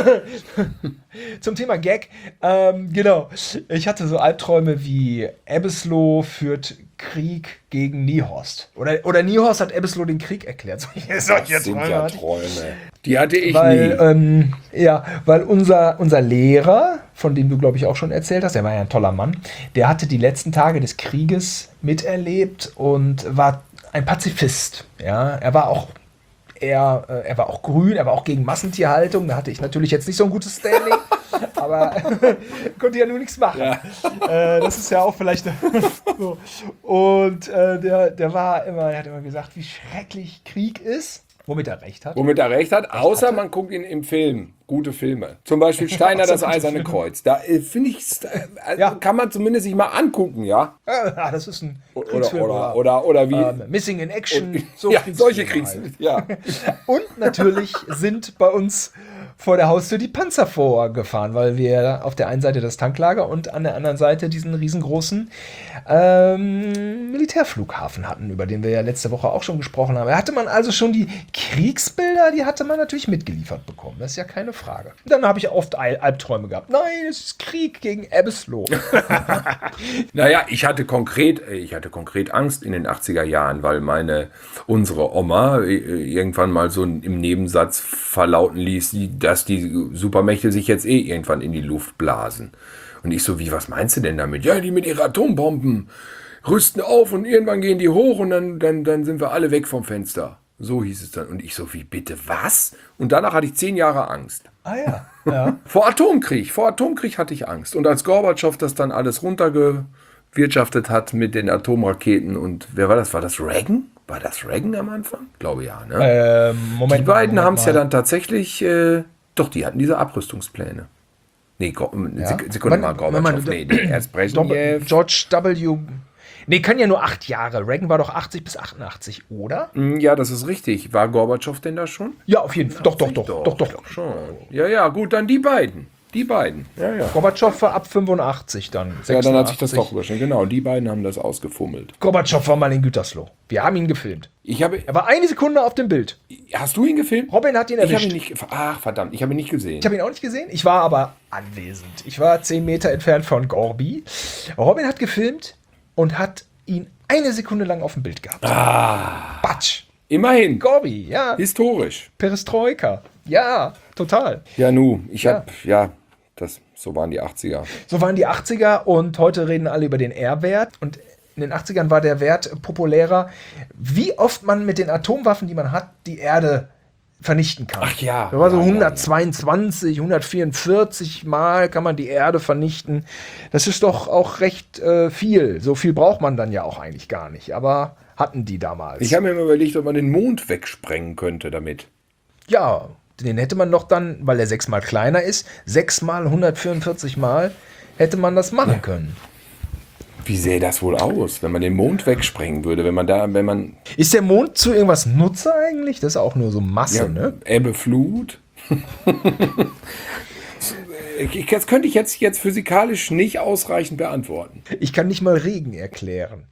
Zum Thema Gag, genau. Ich hatte so Albträume wie Ebbesloh führt Krieg gegen Niehorst. Oder Niehorst hat Ebbesloh den Krieg erklärt. Solche Träume. Die hatte ich nie. Weil unser Lehrer, von dem du, glaube ich, auch schon erzählt hast, der war ja ein toller Mann, der hatte die letzten Tage des Krieges miterlebt und war ein Pazifist. Ja, er war auch grün, er war auch gegen Massentierhaltung. Da hatte ich natürlich jetzt nicht so ein gutes Standing, aber konnte ja nur nichts machen. Ja. Das ist ja auch vielleicht so. Und der hat immer gesagt, wie schrecklich Krieg ist. Womit er recht hat. Außer man guckt ihn im Film. Gute Filme. Zum Beispiel Steiner, das Eiserne Kreuz. Da finde ich, kann man zumindest sich mal angucken, ja? Ja, das ist ein Kriegsfilm. Oder wie... Missing in Action. Solche Kriegsfilme. Ja. Und natürlich sind bei uns vor der Haustür die Panzer vorgefahren, weil wir auf der einen Seite das Tanklager und an der anderen Seite diesen riesengroßen Militärflughafen hatten, über den wir ja letzte Woche auch schon gesprochen haben. Da hatte man also schon die Kriegsbilder, die hatte man natürlich mitgeliefert bekommen. Das ist ja keine Frage. Und dann habe ich oft Albträume gehabt. Nein, es ist Krieg gegen Ebbesloh. Naja, ich hatte konkret Angst in den 80er Jahren, weil unsere Oma irgendwann mal so im Nebensatz verlauten ließ, dass die Supermächte sich jetzt irgendwann in die Luft blasen. Und ich so, was meinst du denn damit? Ja, die mit ihren Atombomben rüsten auf und irgendwann gehen die hoch und dann sind wir alle weg vom Fenster. So hieß es dann. Und ich so, wie bitte, was? Und danach hatte ich 10 Jahre Angst. Ah ja. Vor Atomkrieg hatte ich Angst. Und als Gorbatschow das dann alles runtergewirtschaftet hat mit den Atomraketen und wer war das? War das Reagan? War das Reagan am Anfang? Glaube ja, ne? Die beiden haben es ja dann tatsächlich, die hatten diese Abrüstungspläne. Nee, Sekunde mal, Gorbatschow. Erst Brezhnev. George W. Nee, kann ja nur 8 Jahre. Reagan war doch 80 bis 88, oder? Ja, das ist richtig. War Gorbatschow denn da schon? Ja, auf jeden Fall. Doch. Schon. Ja, gut, dann die beiden. Ja. Gorbatschow war ab 85 dann. 86. Ja, dann hat sich das doch überschnitten. Genau, die beiden haben das ausgefummelt. Gorbatschow war mal in Gütersloh. Wir haben ihn gefilmt. Er war eine Sekunde auf dem Bild. Hast du ihn gefilmt? Robin hat ihn erwischt. Verdammt, ich habe ihn nicht gesehen. Ich habe ihn auch nicht gesehen. Ich war aber anwesend. Ich war 10 Meter entfernt von Gorbi. Robin hat gefilmt und hat ihn eine Sekunde lang auf dem Bild gehabt. Batsch. Immerhin. Gorbi, ja. Historisch. Perestroika. Ja, total. Ja, so waren die 80er. So waren die 80er und heute reden alle über den R-Wert und in den 80ern war der Wert populärer, wie oft man mit den Atomwaffen, die man hat, die Erde vernichten kann. Ach ja. Da war so Ja, 122, 144 Mal kann man die Erde vernichten. Das ist doch auch recht viel. So viel braucht man dann ja auch eigentlich gar nicht. Aber hatten die damals. Ich habe mir immer überlegt, ob man den Mond wegsprengen könnte damit. Ja, den hätte man doch dann, weil er 6 mal kleiner ist, 6 mal 144 Mal hätte man das machen können. Wie sähe das wohl aus, wenn man den Mond wegsprengen würde? Wenn man Ist der Mond zu irgendwas Nutze eigentlich? Das ist auch nur so Masse, ja, ne? Ebbe, Flut. Das könnte ich jetzt physikalisch nicht ausreichend beantworten. Ich kann nicht mal Regen erklären.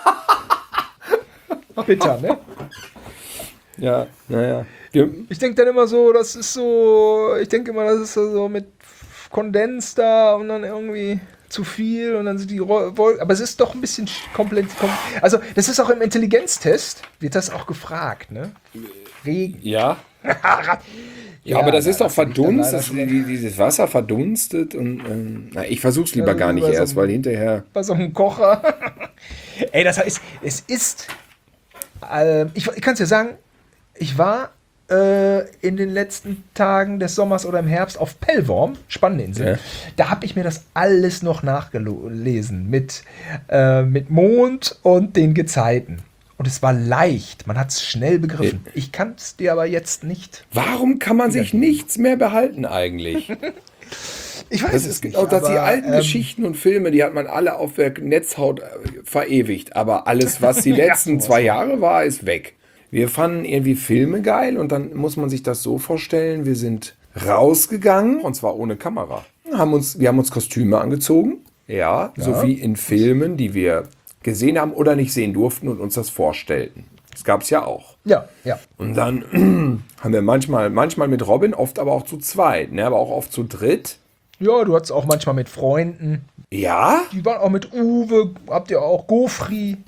Bitter, ne? Ja, naja. Ich denke dann immer so, das ist so mit Kondens da und dann irgendwie zu viel und dann sind die Wolken. Aber es ist doch ein bisschen komplett. Also, das ist auch im Intelligenztest, wird das auch gefragt, ne? Regen. Ja. Ja, aber das ist doch verdunstet, liegt dann dieses Wasser verdunstet und ich versuch's lieber Also gar nicht über so erst, ein- weil hinterher. Bei so einem Kocher. Ey, das heißt, es ist. Ich kann es dir sagen, ich war in den letzten Tagen des Sommers oder im Herbst auf Pellworm, spannende Insel. Ja. Da habe ich mir das alles noch nachgelesen mit Mond und den Gezeiten. Und es war leicht, man hat es schnell begriffen. Ich kann es dir aber jetzt nicht. Warum kann man sich nichts mehr behalten eigentlich? Ich weiß Das es ist nicht. auch, dass die aber, alten Geschichten und Filme, die hat man alle auf der Netzhaut verewigt. Aber alles, was die letzten 2 Jahre war, ist weg. Wir fanden irgendwie Filme geil und dann muss man sich das so vorstellen, wir sind rausgegangen und zwar ohne Kamera. Wir haben uns Kostüme angezogen, ja, so wie in Filmen, die wir gesehen haben oder nicht sehen durften und uns das vorstellten. Das gab es ja auch. Ja, ja. Und dann haben wir manchmal mit Robin, oft aber auch zu zweit, ne, aber auch oft zu dritt. Ja, du hattest auch manchmal mit Freunden. Ja, Die waren auch mit Uwe. Habt ihr auch Ja.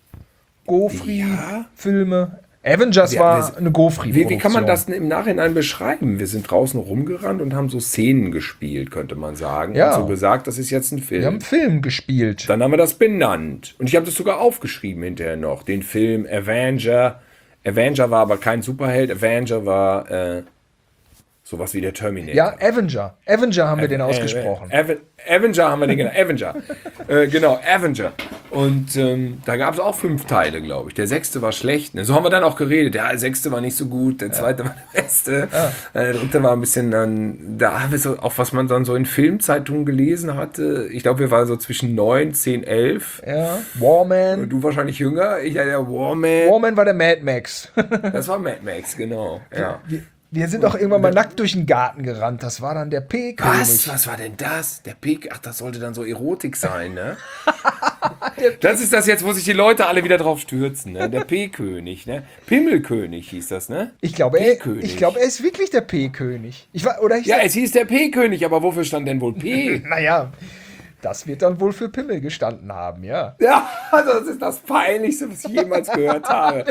Gofri-Filme? Avengers Ja, war eine Gofri. wie kann man das denn im Nachhinein beschreiben? Wir sind draußen rumgerannt und haben so Szenen gespielt, könnte man sagen. Ja. Und so gesagt, das ist jetzt ein Wir haben Film. einen Film gespielt. Dann haben wir das benannt. Und ich habe das sogar aufgeschrieben hinterher noch. Den Film Avenger. Avenger war aber kein Superheld. Avenger war sowas wie der Terminator. Ja, Avenger. Avenger haben wir den ausgesprochen. Avenger haben wir den genannt. Avenger. Genau, Avenger. Und da gab es auch 5 Teile, glaube ich. Der 6. war schlecht. Ne? So haben wir dann auch geredet. Ja, der 6. war nicht so gut, der 2. war der beste. Der 3. war ein bisschen dann, da haben wir so, auch was man dann so in Filmzeitungen gelesen hatte. Ich glaube, wir waren so zwischen 9, 10, 11. Ja. Warman. Du wahrscheinlich jünger. Ich ja, der Warman. Warman war der Mad Max. Das war Mad Max, genau. Ja. Wir sind auch irgendwann mal nackt durch den Garten gerannt. Das war dann der P-König. Was war denn das? Der Pik, ach, das sollte dann so Erotik sein, ne? Das ist das jetzt, wo sich die Leute alle wieder drauf stürzen, ne? Der P-König, ne? Pimmelkönig hieß das, ne? Ich glaube, P-König. er ist wirklich der P-König. Ja, es hieß der P-König, aber wofür stand denn wohl P? Naja, das wird dann wohl für Pimmel gestanden haben, ja. Ja, also das ist das Peinlichste, was ich jemals gehört habe.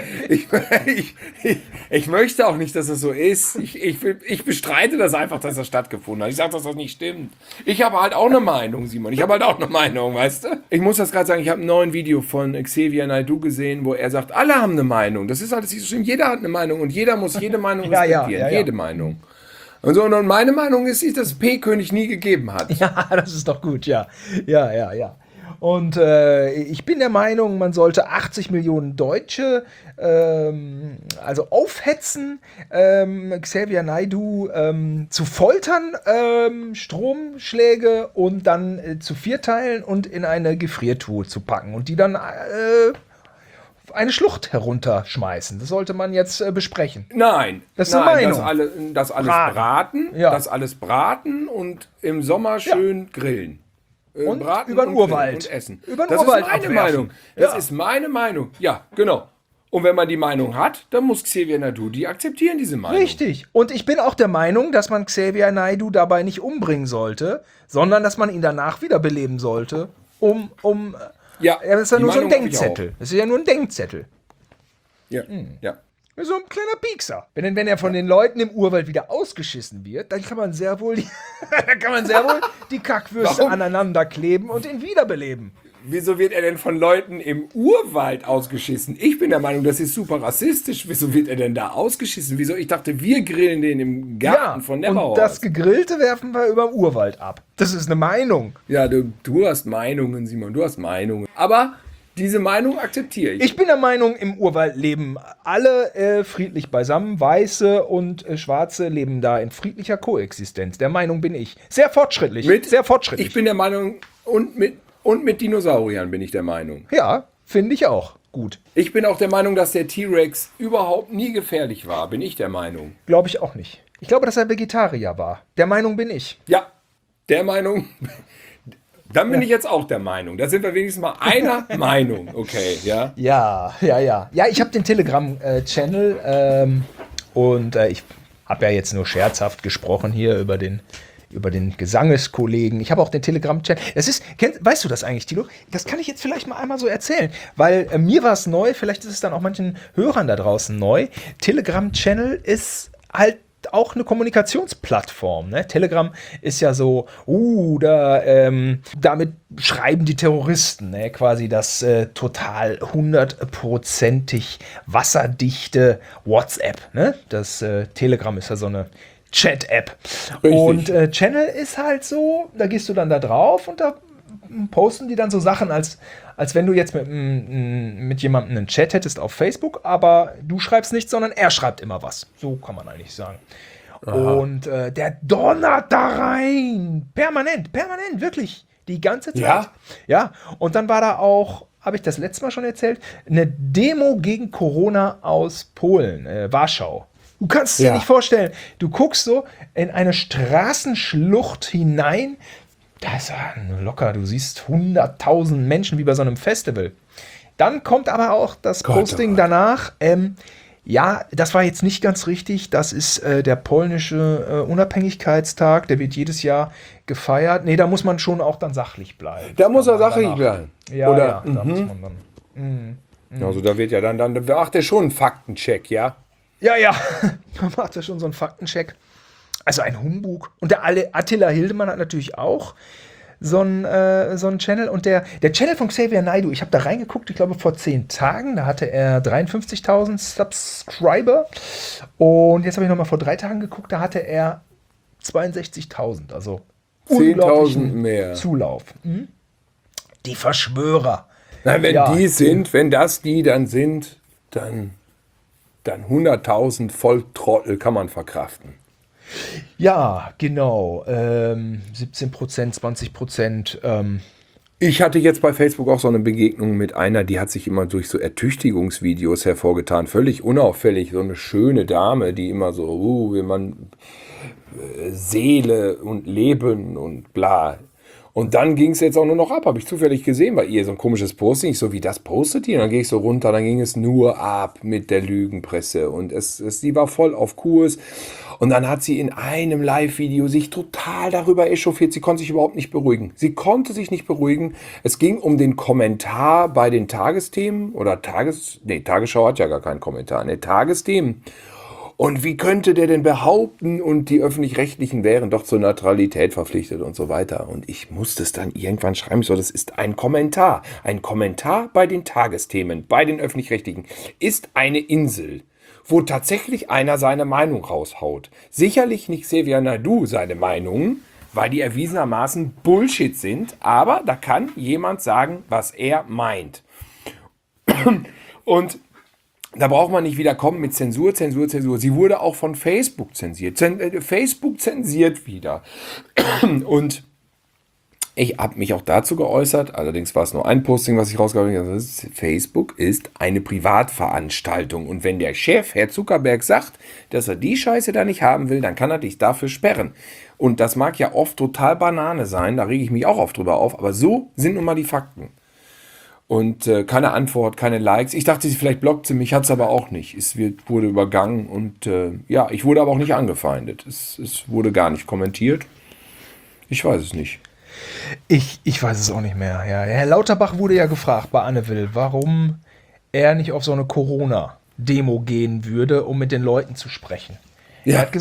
Ich möchte auch nicht, dass es so ist. Ich bestreite das einfach, dass das stattgefunden hat. Ich sage, dass das nicht stimmt. Ich habe halt auch eine Meinung, Simon. Ich habe halt auch eine Meinung, weißt du? Ich muss das gerade sagen, ich habe ein neues Video von Xavier Naidoo gesehen, wo er sagt, alle haben eine Meinung. Das ist alles nicht so schlimm. Jeder hat eine Meinung und jeder muss jede Meinung respektieren. Jede Meinung. Und so, und meine Meinung ist, dass es P-König nie gegeben hat. Ja, das ist doch gut, ja. Ja. Und ich bin der Meinung, man sollte 80 Millionen Deutsche also aufhetzen, Xavier Naidoo zu foltern, Stromschläge und dann zu vierteilen und in eine Gefriertruhe zu packen und die dann eine Schlucht herunterschmeißen. Das sollte man jetzt besprechen. Nein, Das ist eine Meinung. Das alles braten, Ja. das alles braten und im Sommer schön grillen. Und Braten über den und Urwald. Und essen. Über den Das Urwald ist meine abwerfen. Meinung. Das Ja. ist meine Meinung. Ja, genau. Und wenn man die Meinung hat, dann muss Xavier Naidoo die akzeptieren, diese Meinung. Richtig. Und ich bin auch der Meinung, dass man Xavier Naidoo dabei nicht umbringen sollte, sondern dass man ihn danach wiederbeleben sollte, Ja, das ist ja die nur so ein Meinung hab ich Denkzettel. Das ist ja nur ein Denkzettel. Ja, ja. So ein kleiner Piekser. Wenn er von den Leuten im Urwald wieder ausgeschissen wird, dann kann man sehr wohl die Kackwürste Warum? aneinander kleben und ihn wiederbeleben. wieso wird er denn von Leuten im Urwald ausgeschissen? Ich bin der Meinung, das ist super rassistisch. Wieso wird er denn da ausgeschissen? Wieso? Ich dachte, wir grillen den im Garten von Nemmerhorst. Und das Gegrillte werfen wir über den Urwald ab. Das ist eine Meinung. Ja, du hast Meinungen, Simon, du hast Meinungen. Aber diese Meinung akzeptiere ich. Ich bin der Meinung, im Urwald leben alle friedlich beisammen. Weiße und Schwarze leben da in friedlicher Koexistenz. Der Meinung bin ich. Sehr fortschrittlich. Sehr fortschrittlich. Ich bin der Meinung, und mit Dinosauriern bin ich der Meinung. Ja, finde ich auch. Gut. Ich bin auch der Meinung, dass der T-Rex überhaupt nie gefährlich war. Bin ich der Meinung. Glaube ich auch nicht. Ich glaube, dass er Vegetarier war. Der Meinung bin ich. Ja, der Meinung. Dann bin ich jetzt auch der Meinung. Da sind wir wenigstens mal einer Meinung. Okay, ja? Ja. Ja, ich habe den Telegram-Channel und ich habe ja jetzt nur scherzhaft gesprochen hier über den Gesangeskollegen. Ich habe auch den Telegram-Channel. Weißt du das eigentlich, Tilo? Das kann ich jetzt vielleicht mal einmal so erzählen, weil mir war es neu, vielleicht ist es dann auch manchen Hörern da draußen neu. Telegram-Channel ist halt auch eine Kommunikationsplattform. Ne? Telegram ist ja so, damit schreiben die Terroristen, ne? Quasi das total 100%ig wasserdichte WhatsApp. Ne? Das Telegram ist ja so eine Chat-App. Und Channel ist halt so, da gehst du dann da drauf und da posten die dann so Sachen, als wenn du jetzt mit jemandem einen Chat hättest auf Facebook, aber du schreibst nichts, sondern er schreibt immer was. So kann man eigentlich sagen. Aha. Und der donnert da rein. Permanent, wirklich. Die ganze Zeit. Ja. Und dann war da auch, habe ich das letzte Mal schon erzählt, eine Demo gegen Corona aus Polen, Warschau. Du kannst es dir nicht vorstellen. Du guckst so in eine Straßenschlucht hinein. Da ist locker, du siehst 100.000 Menschen wie bei so einem Festival. Dann kommt aber auch das Posting danach. Ja, das war jetzt nicht ganz richtig. Das ist der polnische Unabhängigkeitstag. Der wird jedes Jahr gefeiert. Nee, da muss man schon auch dann sachlich bleiben. Da muss er sachlich bleiben. Ja, da muss man dann. Also da wird ja dann macht er schon einen Faktencheck, ja? Ja. Da macht er schon so einen Faktencheck. Also ein Humbug. Und der Attila Hildemann hat natürlich auch so einen Channel. Und der Channel von Xavier Naidoo, ich habe da reingeguckt, ich glaube vor 10 Tagen, da hatte er 53.000 Subscriber. Und jetzt habe ich nochmal vor 3 Tagen geguckt, da hatte er 62.000. Also 10.000 mehr. Zulauf. Die Verschwörer. Nein, wenn das die dann sind, dann 100.000 Volltrottel kann man verkraften. Ja, genau. 17%, 20%. Ich hatte jetzt bei Facebook auch so eine Begegnung mit einer, die hat sich immer durch so Ertüchtigungsvideos hervorgetan. Völlig unauffällig. So eine schöne Dame, die immer so, wie man Seele und Leben und bla. Und dann ging es jetzt auch nur noch ab, habe ich zufällig gesehen bei ihr, so ein komisches Posting, so wie das postet die, und dann gehe ich so runter, dann ging es nur ab mit der Lügenpresse und sie war voll auf Kurs und dann hat sie in einem Live-Video sich total darüber echauffiert, sie konnte sich überhaupt nicht beruhigen. Es ging um den Kommentar bei den Tagesthemen oder Tagesschau hat ja gar keinen Kommentar, Tagesthemen. Und wie könnte der denn behaupten, und die Öffentlich-Rechtlichen wären doch zur Neutralität verpflichtet und so weiter. Und ich musste es dann irgendwann schreiben, so, das ist ein Kommentar. Ein Kommentar bei den Tagesthemen, bei den Öffentlich-Rechtlichen, ist eine Insel, wo tatsächlich einer seine Meinung raushaut. Sicherlich nicht Xavier Naidoo seine Meinung, weil die erwiesenermaßen Bullshit sind, aber da kann jemand sagen, was er meint. Und da braucht man nicht wieder kommen mit Zensur. Sie wurde auch von Facebook zensiert. Facebook zensiert wieder. Und ich habe mich auch dazu geäußert. Allerdings war es nur ein Posting, was ich rausgehauen habe. Facebook ist eine Privatveranstaltung. Und wenn der Chef, Herr Zuckerberg, sagt, dass er die Scheiße da nicht haben will, dann kann er dich dafür sperren. Und das mag ja oft total Banane sein. Da rege ich mich auch oft drüber auf. Aber so sind nun mal die Fakten. Und keine Antwort, keine Likes. Ich dachte, vielleicht blockt sie mich, hat es aber auch nicht. Wurde übergangen und ich wurde aber auch nicht angefeindet. Es wurde gar nicht kommentiert. Ich weiß es nicht. Ich weiß es auch nicht mehr. Ja. Herr Lauterbach wurde ja gefragt bei Anne Will, warum er nicht auf so eine Corona-Demo gehen würde, um mit den Leuten zu sprechen. Ja. Er hat gesagt,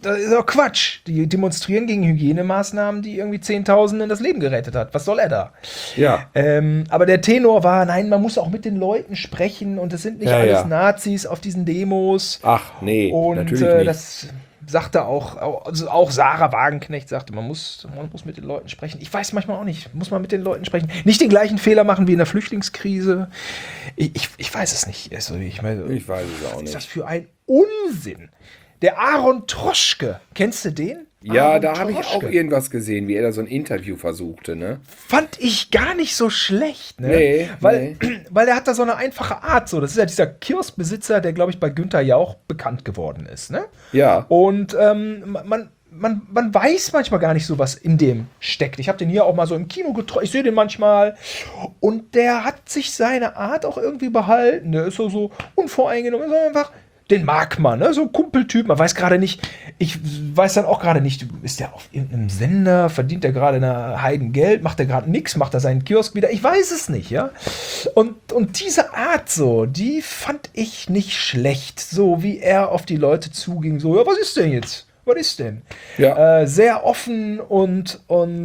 das ist doch Quatsch. Die demonstrieren gegen Hygienemaßnahmen, die irgendwie Zehntausenden das Leben gerettet hat. Was soll er da? Ja. Aber der Tenor war, nein, man muss auch mit den Leuten sprechen und es sind nicht alles Nazis auf diesen Demos. Ach, nee, und natürlich nicht. Das sagte auch Sarah Wagenknecht sagte, man muss mit den Leuten sprechen. Ich weiß manchmal auch nicht, muss man mit den Leuten sprechen. Nicht den gleichen Fehler machen wie in der Flüchtlingskrise. Ich weiß es nicht. Also, ich weiß es auch nicht. Was ist das für ein Unsinn? Der Aaron Troschke, kennst du den? Ja, Aaron da habe ich Troschke. auch irgendwas gesehen, wie er da so ein Interview versuchte, ne? Fand ich gar nicht so schlecht, ne? Nee, weil er hat da so eine einfache Art, so. Das ist ja dieser Kioskbesitzer, der, glaube ich, bei Günther Jauch bekannt geworden ist, ne? Ja. Und man weiß manchmal gar nicht so, was in dem steckt. Ich habe den hier auch mal so im Kino getroffen, ich sehe den manchmal. Und der hat sich seine Art auch irgendwie behalten. Der ist so unvoreingenommen, so einfach. Den mag man, ne? So ein Kumpeltyp. Man weiß gerade nicht, ich weiß dann auch gerade nicht, ist der auf irgendeinem Sender, verdient der gerade eine Heidengeld, macht der gerade nichts, macht er seinen Kiosk wieder? Ich weiß es nicht, ja. Und diese Art so, die fand ich nicht schlecht. So wie er auf die Leute zuging, so, ja, was ist denn jetzt? Was ist denn? Ja. Sehr offen und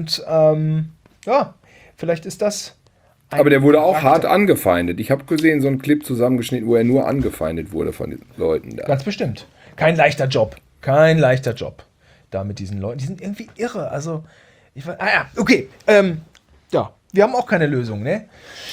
ja, vielleicht ist das. Aber der wurde auch hart angefeindet. Ich habe gesehen, so einen Clip zusammengeschnitten, wo er nur angefeindet wurde von den Leuten da. Ganz bestimmt. Kein leichter Job. Kein leichter Job. Da mit diesen Leuten. Die sind irgendwie irre. Also, okay. Ja, wir haben auch keine Lösung, ne?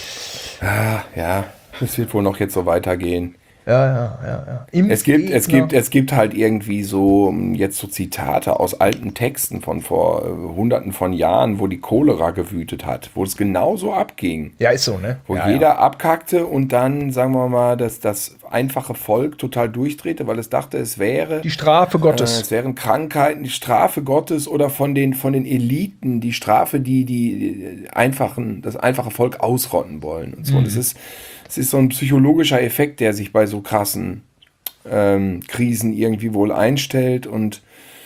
Ja, es wird wohl noch jetzt so weitergehen. Ja. Es gibt halt irgendwie so jetzt so Zitate aus alten Texten von vor Hunderten von Jahren, wo die Cholera gewütet hat, wo es genauso abging. Ja, ist so, ne? Wo jeder abkackte und dann, sagen wir mal, dass das einfache Volk total durchdrehte, weil es dachte, es wäre die Strafe Gottes. Es wären Krankheiten, die Strafe Gottes oder von den Eliten, die Strafe, die das einfache Volk ausrotten wollen und so. Und es ist so ein psychologischer Effekt, der sich bei so krassen Krisen irgendwie wohl einstellt und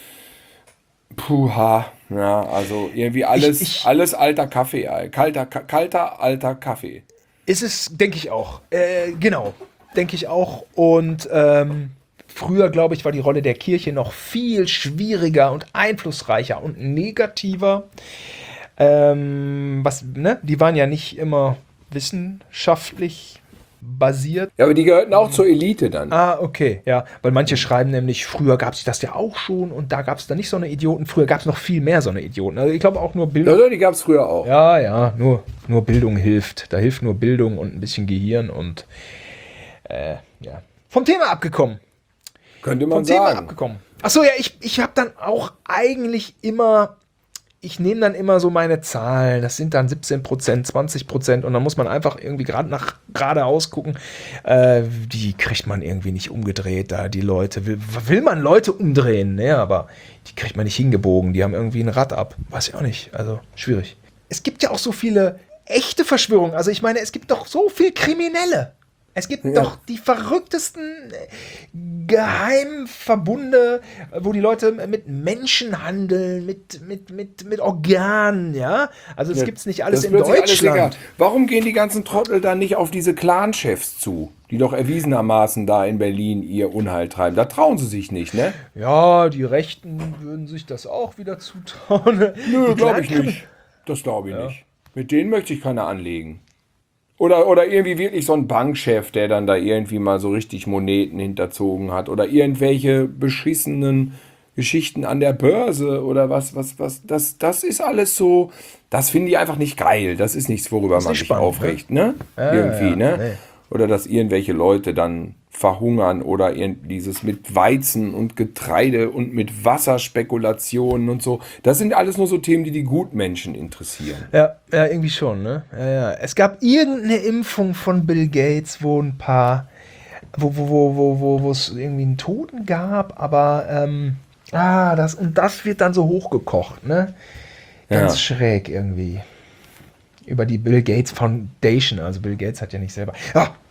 also irgendwie alles alter Kaffee, kalter alter Kaffee. Ist es, denke ich auch. Genau, denke ich auch. Und früher, glaube ich, war die Rolle der Kirche noch viel schwieriger und einflussreicher und negativer. Die waren ja nicht immer wissenschaftlich basiert. Ja, aber die gehörten auch zur Elite dann. Okay, ja, weil manche schreiben nämlich, früher gab es das ja auch schon und da gab es dann nicht so eine Idioten, früher gab es noch viel mehr so eine Idioten. Also ich glaube auch nur Bildung. Ja, die gab es früher auch. Ja, nur Bildung hilft. Da hilft nur Bildung und ein bisschen Gehirn und ja. Vom Thema abgekommen. Könnte man sagen. Achso, ja, ich habe dann auch eigentlich immer, ich nehme dann immer so meine Zahlen, das sind dann 17%, 20% und dann muss man einfach irgendwie geradeaus gucken. Die kriegt man irgendwie nicht umgedreht, da die Leute, will man Leute umdrehen, ne, aber die kriegt man nicht hingebogen, die haben irgendwie ein Rad ab, weiß ich auch nicht, also schwierig. Es gibt ja auch so viele echte Verschwörungen, also ich meine, es gibt doch so viel Kriminelle. Es gibt doch die verrücktesten Geheimverbunde, wo die Leute mit Menschen handeln, mit Organen, ja? Also es gibt's nicht alles in Deutschland. Alles warum gehen die ganzen Trottel dann nicht auf diese Clan-Chefs zu, die doch erwiesenermaßen da in Berlin ihr Unheil treiben? Da trauen sie sich nicht, ne? Ja, die Rechten würden sich das auch wieder zutrauen. Nö, glaube ich nicht. Das glaube ich nicht. Mit denen möchte ich keiner anlegen. Oder irgendwie wirklich so ein Bankchef, der dann da irgendwie mal so richtig Moneten hinterzogen hat. Oder irgendwelche beschissenen Geschichten an der Börse oder was. Das ist alles so, das finde ich einfach nicht geil. Das ist nichts, worüber man sich aufregt, ne? Irgendwie, ne? Nee. Oder dass irgendwelche Leute dann verhungern oder dieses mit Weizen und Getreide und mit Wasserspekulationen und so. Das sind alles nur so Themen, die die Gutmenschen interessieren. Ja, irgendwie schon, ne? Ja. Es gab irgendeine Impfung von Bill Gates, wo ein paar, wo es irgendwie einen Toten gab, aber das wird dann so hochgekocht, ne? Ganz schräg irgendwie. Über die Bill Gates Foundation, also Bill Gates hat ja nicht selber.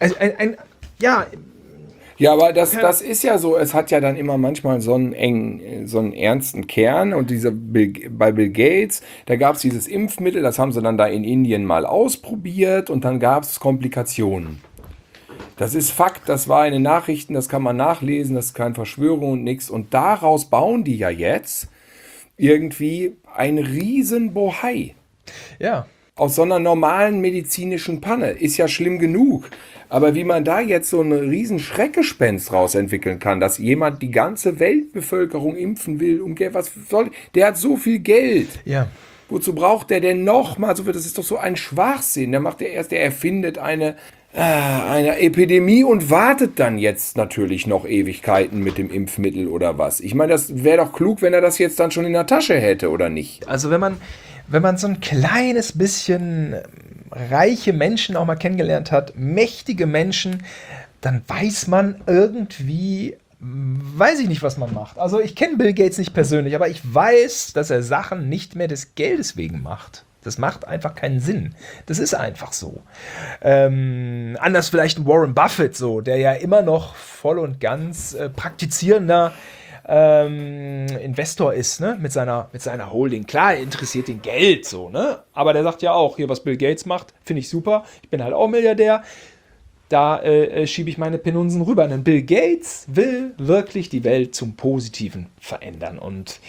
Ja, aber das ist ja so, es hat ja dann immer manchmal so einen ernsten Kern und bei Bill Gates, da gab es dieses Impfmittel, das haben sie dann da in Indien mal ausprobiert und dann gab es Komplikationen. Das ist Fakt, das war in den Nachrichten, das kann man nachlesen, das ist keine Verschwörung und nichts. Und daraus bauen die ja jetzt irgendwie ein Riesenbohai. Ja. Aus so einer normalen medizinischen Panne. Ist ja schlimm genug. Aber wie man da jetzt so ein riesen Schreckgespenst raus entwickeln kann, dass jemand die ganze Weltbevölkerung impfen will, was soll, der hat so viel Geld. Ja. Wozu braucht der denn nochmal so viel? Das ist doch so ein Schwachsinn. Der erfindet eine Epidemie und wartet dann jetzt natürlich noch Ewigkeiten mit dem Impfmittel oder was. Ich meine, das wäre doch klug, wenn er das jetzt dann schon in der Tasche hätte, oder nicht? Also wenn man so ein kleines bisschen reiche Menschen auch mal kennengelernt hat, mächtige Menschen, dann weiß man irgendwie, weiß ich nicht, was man macht. Also ich kenne Bill Gates nicht persönlich, aber ich weiß, dass er Sachen nicht mehr des Geldes wegen macht. Das macht einfach keinen Sinn. Das ist einfach so. Anders vielleicht ein Warren Buffett, so, der ja immer noch voll und ganz praktizierender Investor ist, ne? Mit seiner Holding. Klar, er interessiert ihn Geld, so, ne? Aber der sagt ja auch, hier, was Bill Gates macht, finde ich super. Ich bin halt auch Milliardär. Da schiebe ich meine Penunsen rüber. Denn Bill Gates will wirklich die Welt zum Positiven verändern. Und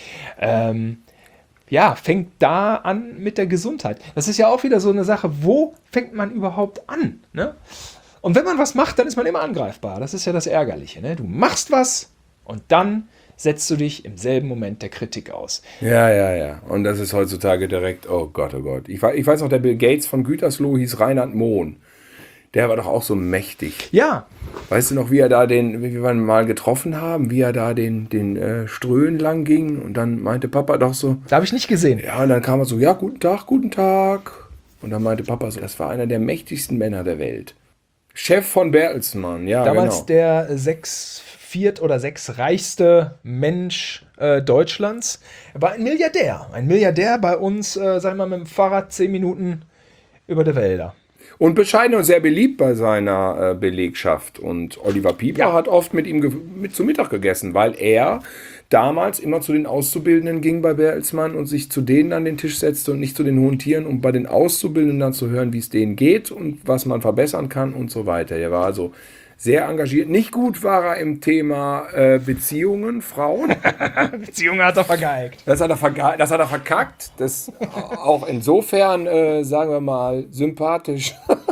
fängt da an mit der Gesundheit. Das ist ja auch wieder so eine Sache, wo fängt man überhaupt an? Ne? Und wenn man was macht, dann ist man immer angreifbar. Das ist ja das Ärgerliche. Ne? Du machst was und dann setzt du dich im selben Moment der Kritik aus. Ja. Und das ist heutzutage direkt, oh Gott. Ich weiß noch, der Bill Gates von Gütersloh hieß Reinhard Mohn. Der war doch auch so mächtig. Ja. Weißt du noch, wie wir ihn mal getroffen haben, wie er da den Ströhen lang ging und dann meinte Papa doch so. Da habe ich nicht gesehen. Ja, und dann kam er so, ja, guten Tag. Und dann meinte Papa so, das war einer der mächtigsten Männer der Welt. Chef von Bertelsmann, ja, damals genau. Der viert- oder sechsreichste Mensch Deutschlands. Er war ein Milliardär. Ein Milliardär bei uns, sagen wir mal, mit dem Fahrrad 10 Minuten über die Wälder. Und bescheiden und sehr beliebt bei seiner Belegschaft. Und Oliver Piepler hat oft mit ihm zu Mittag gegessen, weil er damals immer zu den Auszubildenden ging bei Bertelsmann und sich zu denen an den Tisch setzte und nicht zu den hohen Tieren, um bei den Auszubildenden dann zu hören, wie es denen geht und was man verbessern kann und so weiter. Er war also sehr engagiert. Nicht gut war er im Thema Beziehungen, Frauen. Beziehungen hat er vergeigt. Das hat er verkackt. Das auch insofern, sagen wir mal, sympathisch.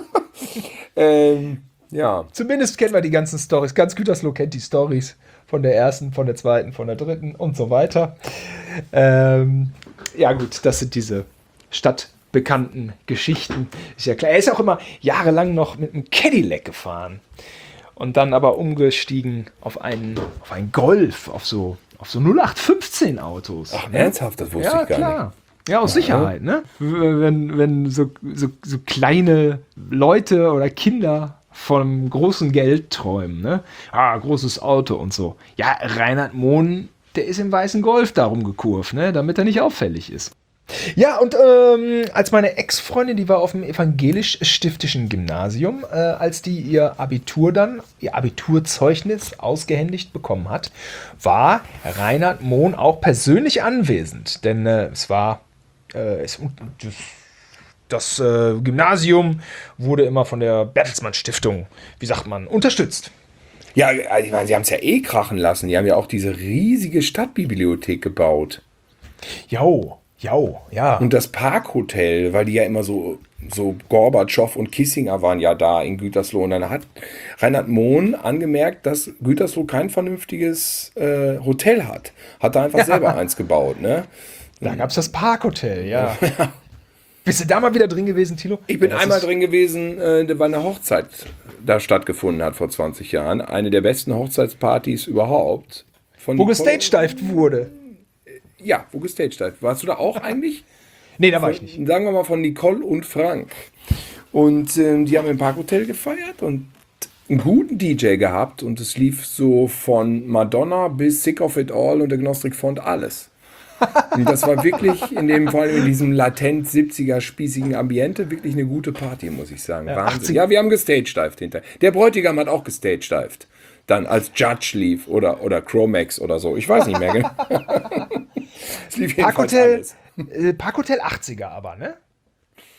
Ja. Zumindest kennen wir die ganzen Storys. Ganz Gütersloh kennt die Storys von der ersten, von der zweiten, von der dritten und so weiter. Ja gut, das sind diese stadtbekannten Geschichten. Ist ja klar. Er ist auch immer jahrelang noch mit einem Cadillac gefahren. Und dann aber umgestiegen auf einen Golf, auf so 0815 Autos. Ach, ernsthaft? Das wusste ich gar nicht. Ja, aus Sicherheit, ne? Wenn so kleine Leute oder Kinder vom großen Geld träumen, ne? Großes Auto und so. Ja, Reinhard Mohn, der ist im weißen Golf darum gekurvt, ne? Damit er nicht auffällig ist. Ja, und als meine Ex-Freundin, die war auf dem evangelisch-stiftischen Gymnasium, als die ihr Abiturzeugnis ausgehändigt bekommen hat, war Reinhard Mohn auch persönlich anwesend. Denn es war das Gymnasium wurde immer von der Bertelsmann Stiftung, wie sagt man, unterstützt. Ja, ich meine, sie haben es ja krachen lassen. Die haben ja auch diese riesige Stadtbibliothek gebaut. Ja. Und das Parkhotel, weil die ja immer so Gorbatschow und Kissinger waren ja da in Gütersloh. Und dann hat Reinhard Mohn angemerkt, dass Gütersloh kein vernünftiges Hotel hat. Hat da einfach selber eins gebaut, ne? Da gab es das Parkhotel, ja. Bist du da mal wieder drin gewesen, Thilo? Ich bin einmal drin gewesen, weil eine Hochzeit da stattgefunden hat vor 20 Jahren. Eine der besten Hochzeitspartys überhaupt. Wo gestagedived wurde. Ja, wo gestagedived. Warst du da auch eigentlich? Nee, da war ich nicht. Sagen wir mal von Nicole und Frank. Und die haben im Parkhotel gefeiert und einen guten DJ gehabt. Und es lief so von Madonna bis Sick of It All und Agnostic Front alles. Und das war wirklich vor allem in diesem latent 70er spießigen Ambiente wirklich eine gute Party, muss ich sagen. Ja, Wahnsinn. Ja, wir haben gestagedived hinterher. Der Bräutigam hat auch gestagedived. Dann als Judge lief oder Chromax oder so. Ich weiß nicht mehr genau. Es lief jedenfalls alles. Parkhotel 80er aber, ne?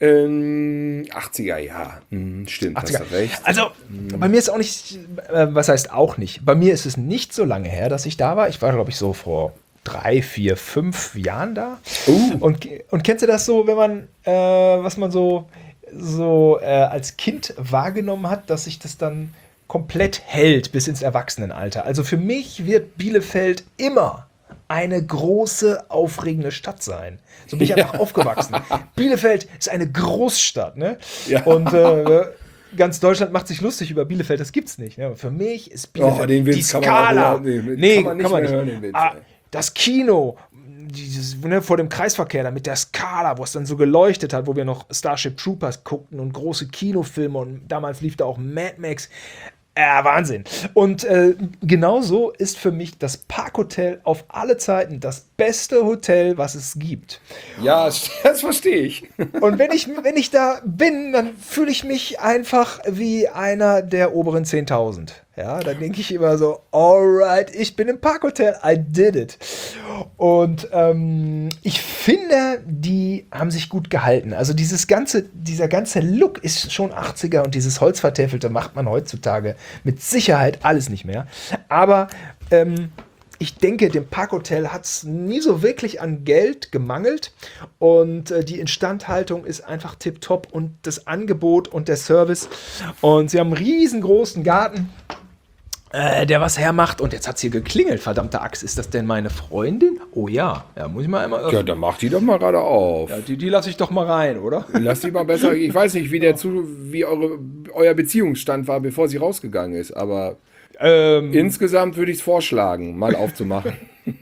80er, ja. Stimmt, 80er. hast du recht. Also, bei mir ist auch nicht, was heißt auch nicht? Bei mir ist es nicht so lange her, dass ich da war. Ich war, glaube ich, so vor 3, 4, 5 Jahren da. Und kennst du das so, wenn man, was man so als Kind wahrgenommen hat, dass sich das dann komplett hält bis ins Erwachsenenalter? Also für mich wird Bielefeld immer eine große, aufregende Stadt sein. So bin ich einfach aufgewachsen. Bielefeld ist eine Großstadt, ne? Ja. Und ganz Deutschland macht sich lustig über Bielefeld, das gibt's nicht. Ne? Für mich ist Bielefeld den Witz die kann man auch Skala. überhaupt nicht- kann man nicht mehr hören, den Witz, ey. Das Kino, vor dem Kreisverkehr, da mit der Skala, wo es dann so geleuchtet hat, wo wir noch Starship Troopers guckten und große Kinofilme und damals lief da auch Mad Max. Wahnsinn. Und genauso ist für mich das Parkhotel auf alle Zeiten das beste Hotel, was es gibt. Ja, das verstehe ich. Und wenn ich da bin, dann fühle ich mich einfach wie einer der oberen 10.000. Ja, da denke ich immer so, alright, ich bin im Parkhotel, I did it. Und ich finde, die haben sich gut gehalten. Also dieser ganze Look ist schon 80er und dieses Holzvertäfelte macht man heutzutage mit Sicherheit alles nicht mehr. Aber ich denke, dem Parkhotel hat es nie so wirklich an Geld gemangelt und die Instandhaltung ist einfach tipptopp und das Angebot und der Service. Und sie haben einen riesengroßen Garten, der was hermacht. Und jetzt hat es hier geklingelt, verdammte Axt. Ist das denn meine Freundin? Oh ja, muss ich mal einmal öffnen. Ja, dann mach die doch mal gerade auf. Ja, die lasse ich doch mal rein, oder? Lass die mal besser. Ich weiß nicht, wie euer Beziehungsstand war, bevor sie rausgegangen ist, aber insgesamt würde ich es vorschlagen, mal aufzumachen.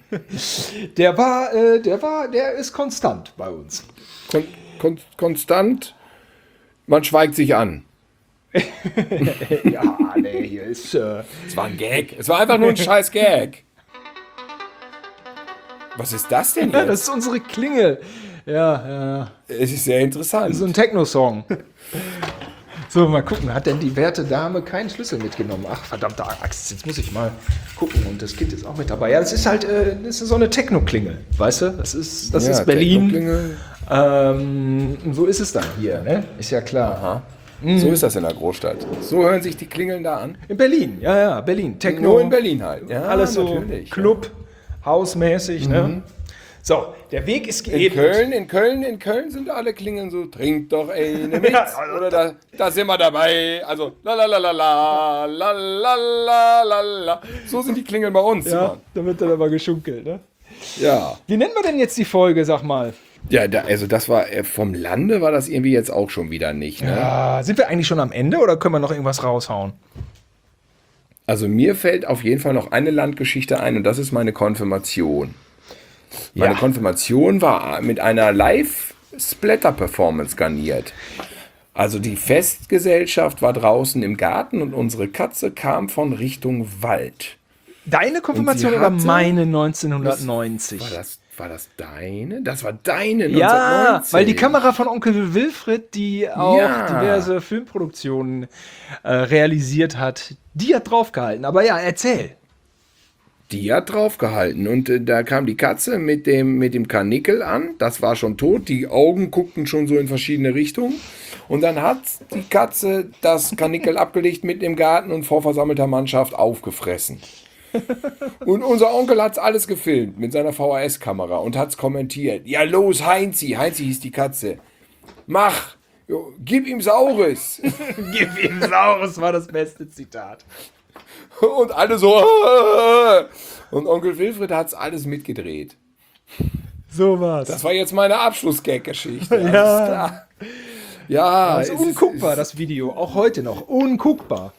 Der ist konstant bei uns. Konstant, man schweigt sich an. Ja, nee, hier ist. Es war ein Gag. Es war einfach nur ein scheiß Gag. Was ist das denn Das jetzt? ist unsere Klingel. Ja. Es ist sehr interessant. Das ist so ein Techno-Song. So, mal gucken. Hat denn die werte Dame keinen Schlüssel mitgenommen? Ach, verdammte Axt. Jetzt muss ich mal gucken. Und das Kind ist auch mit dabei. Ja, das ist halt das ist so eine Techno-Klingel. Weißt du? Das ist Berlin. So ist es dann hier. Ne? Ist ja klar. Aha. So ist das in der Großstadt. So hören sich die Klingeln da an. In Berlin. Ja, Berlin. Techno. Nur in Berlin halt. Ja, alles so natürlich, Club, hausmäßig. Ne? So, der Weg ist In geebnet. Köln sind alle Klingeln so, trink doch eine mit. Oder da sind wir dabei. Also, la la la la la la la la la la. So sind die Klingeln bei uns. Ja, da wird dann aber geschunkelt. Ne? Ja. Wie nennen wir denn jetzt die Folge, sag mal? Ja, also das war, vom Lande war das irgendwie jetzt auch schon wieder nicht. Ne? Ja, sind wir eigentlich schon am Ende oder können wir noch irgendwas raushauen? Also mir fällt auf jeden Fall noch eine Landgeschichte ein und das ist meine Konfirmation. Meine Konfirmation war mit einer Live-Splatter-Performance garniert. Also die Festgesellschaft war draußen im Garten und unsere Katze kam von Richtung Wald. Deine Konfirmation oder meine 1990? War das deine? Das war deine 1990. Ja, weil die Kamera von Onkel Wilfried, die auch diverse Filmproduktionen realisiert hat, die hat draufgehalten. Aber ja, erzähl. Die hat draufgehalten und da kam die Katze mit dem Karnickel an. Das war schon tot. Die Augen guckten schon so in verschiedene Richtungen. Und dann hat die Katze das Karnickel abgelegt mit im Garten und vor versammelter Mannschaft aufgefressen. Und unser Onkel hat es alles gefilmt mit seiner VHS-Kamera und hat es kommentiert. Ja los, Heinzi hieß die Katze. Mach, gib ihm Saures. Gib ihm Saures war das beste Zitat. Und alle so. Und Onkel Wilfried hat es alles mitgedreht. So war's. Das war jetzt meine Abschlussgag-Geschichte. Ja. Alles klar. Ja, Das ist unguckbar, das Video. Auch heute noch. Unguckbar.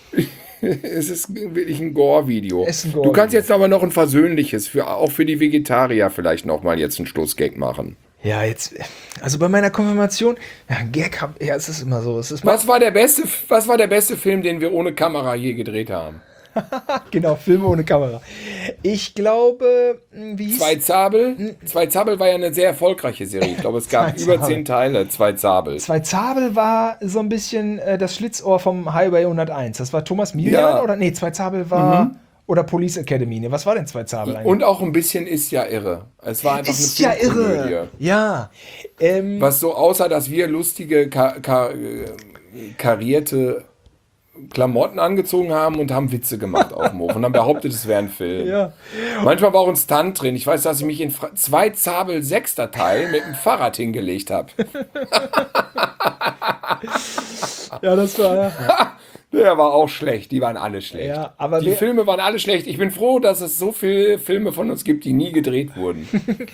Es ist wirklich ein Gore-Video. Es ist ein Du Gore-Video. kannst jetzt aber noch ein versöhnliches, auch für die Vegetarier vielleicht noch mal jetzt einen Schlussgag machen. Ja, jetzt, also bei meiner Konfirmation, es ist immer so. Es ist Was war der beste Film, den wir ohne Kamera je gedreht haben? genau, Filme ohne Kamera. Ich glaube, wie hieß Zwei Zabel war ja eine sehr erfolgreiche Serie. Ich glaube, es gab Zwei über Zabel. 10 Teile, Zwei Zabel. Zwei Zabel war so ein bisschen das Schlitzohr vom Highway 101. Das war Thomas Milian Ja. oder? Nee, Zwei Zabel war Oder Police Academy. Ne? Was war denn Zwei Zabel eigentlich? Und auch ein bisschen Ist ja irre. Es war einfach Ist eine ja Filmkomödie. irre. Ja. Was so aussah, dass wir lustige, karierte Klamotten angezogen haben und haben Witze gemacht auf dem Hof und haben behauptet, es wäre ein Film. Ja. Manchmal war auch ein Stunt drin. Ich weiß, dass ich mich in Zwei Zabel 6er Teil mit dem Fahrrad hingelegt habe. Ja, das war... Der war auch schlecht. Die waren alle schlecht. Ja, aber die Filme waren alle schlecht. Ich bin froh, dass es so viele Filme von uns gibt, die nie gedreht wurden.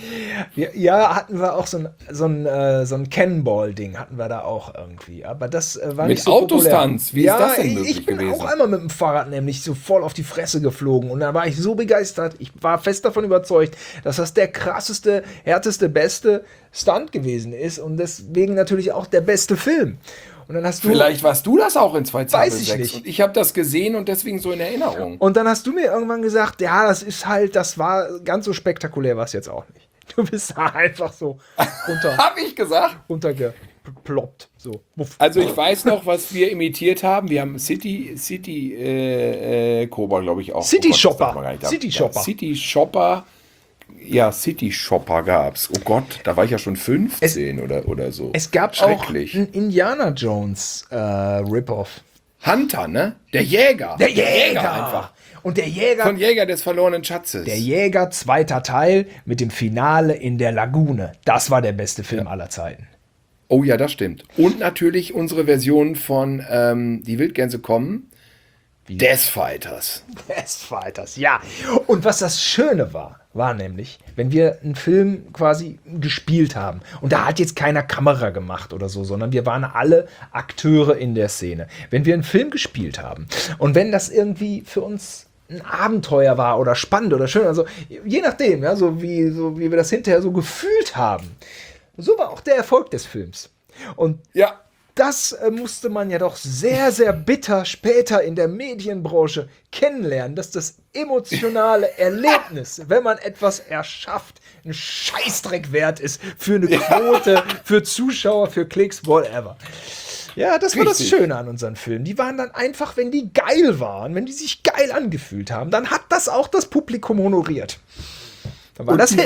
Ja, hatten wir auch so ein Cannonball-Ding, hatten wir da auch irgendwie. Aber das war Mit nicht so Autostunts, populär. wie ist das denn möglich ich bin gewesen? auch einmal mit dem Fahrrad nämlich so voll auf die Fresse geflogen. Und da war ich so begeistert. Ich war fest davon überzeugt, dass das der krasseste, härteste, beste Stunt gewesen ist. Und deswegen natürlich auch der beste Film. Und dann hast du... Vielleicht warst du das auch in Zwei Zabel Weiß ich 6. nicht. Und ich habe das gesehen und deswegen so in Erinnerung. Und dann hast du mir irgendwann gesagt, ja, das war ganz so spektakulär, war es jetzt auch nicht. Du bist da einfach so Hab ich gesagt? runtergeploppt. So. Wuff. Also ich weiß noch, was wir imitiert haben. Wir haben City Cobra, glaube ich, auch. City Oh Gott, das Shopper. darf man gar nicht. City Ja, Shopper. City Shopper. Ja, City Shopper gab's. Oh Gott, da war ich ja schon 15 oder so. Es gab auch Schrecklich. einen Indiana Jones Rip-Off. Hunter, ne? Der Jäger. Der Jäger einfach. Und der Jäger... Von Jäger des verlorenen Schatzes. Der Jäger, zweiter Teil, mit dem Finale in der Lagune. Das war der beste Film aller Zeiten. Oh ja, das stimmt. Und natürlich unsere Version von Die Wildgänse kommen. Death Fighters. Death Fighters, ja. Und was das Schöne war nämlich, wenn wir einen Film quasi gespielt haben und da hat jetzt keiner Kamera gemacht oder so, sondern wir waren alle Akteure in der Szene. Wenn wir einen Film gespielt haben und wenn das irgendwie für uns ein Abenteuer war oder spannend oder schön, also je nachdem, ja, so wie wir das hinterher so gefühlt haben, so war auch der Erfolg des Films. Und Ja. das musste man ja doch sehr, sehr bitter später in der Medienbranche kennenlernen, dass das emotionale Erlebnis, wenn man etwas erschafft, ein Scheißdreck wert ist für eine Quote, für Zuschauer, für Klicks, whatever. Ja, das war das Richtig. Schöne an unseren Filmen. Die waren dann einfach, wenn die geil waren, wenn die sich geil angefühlt haben, dann hat das auch das Publikum honoriert. Dann war Und das die Hits.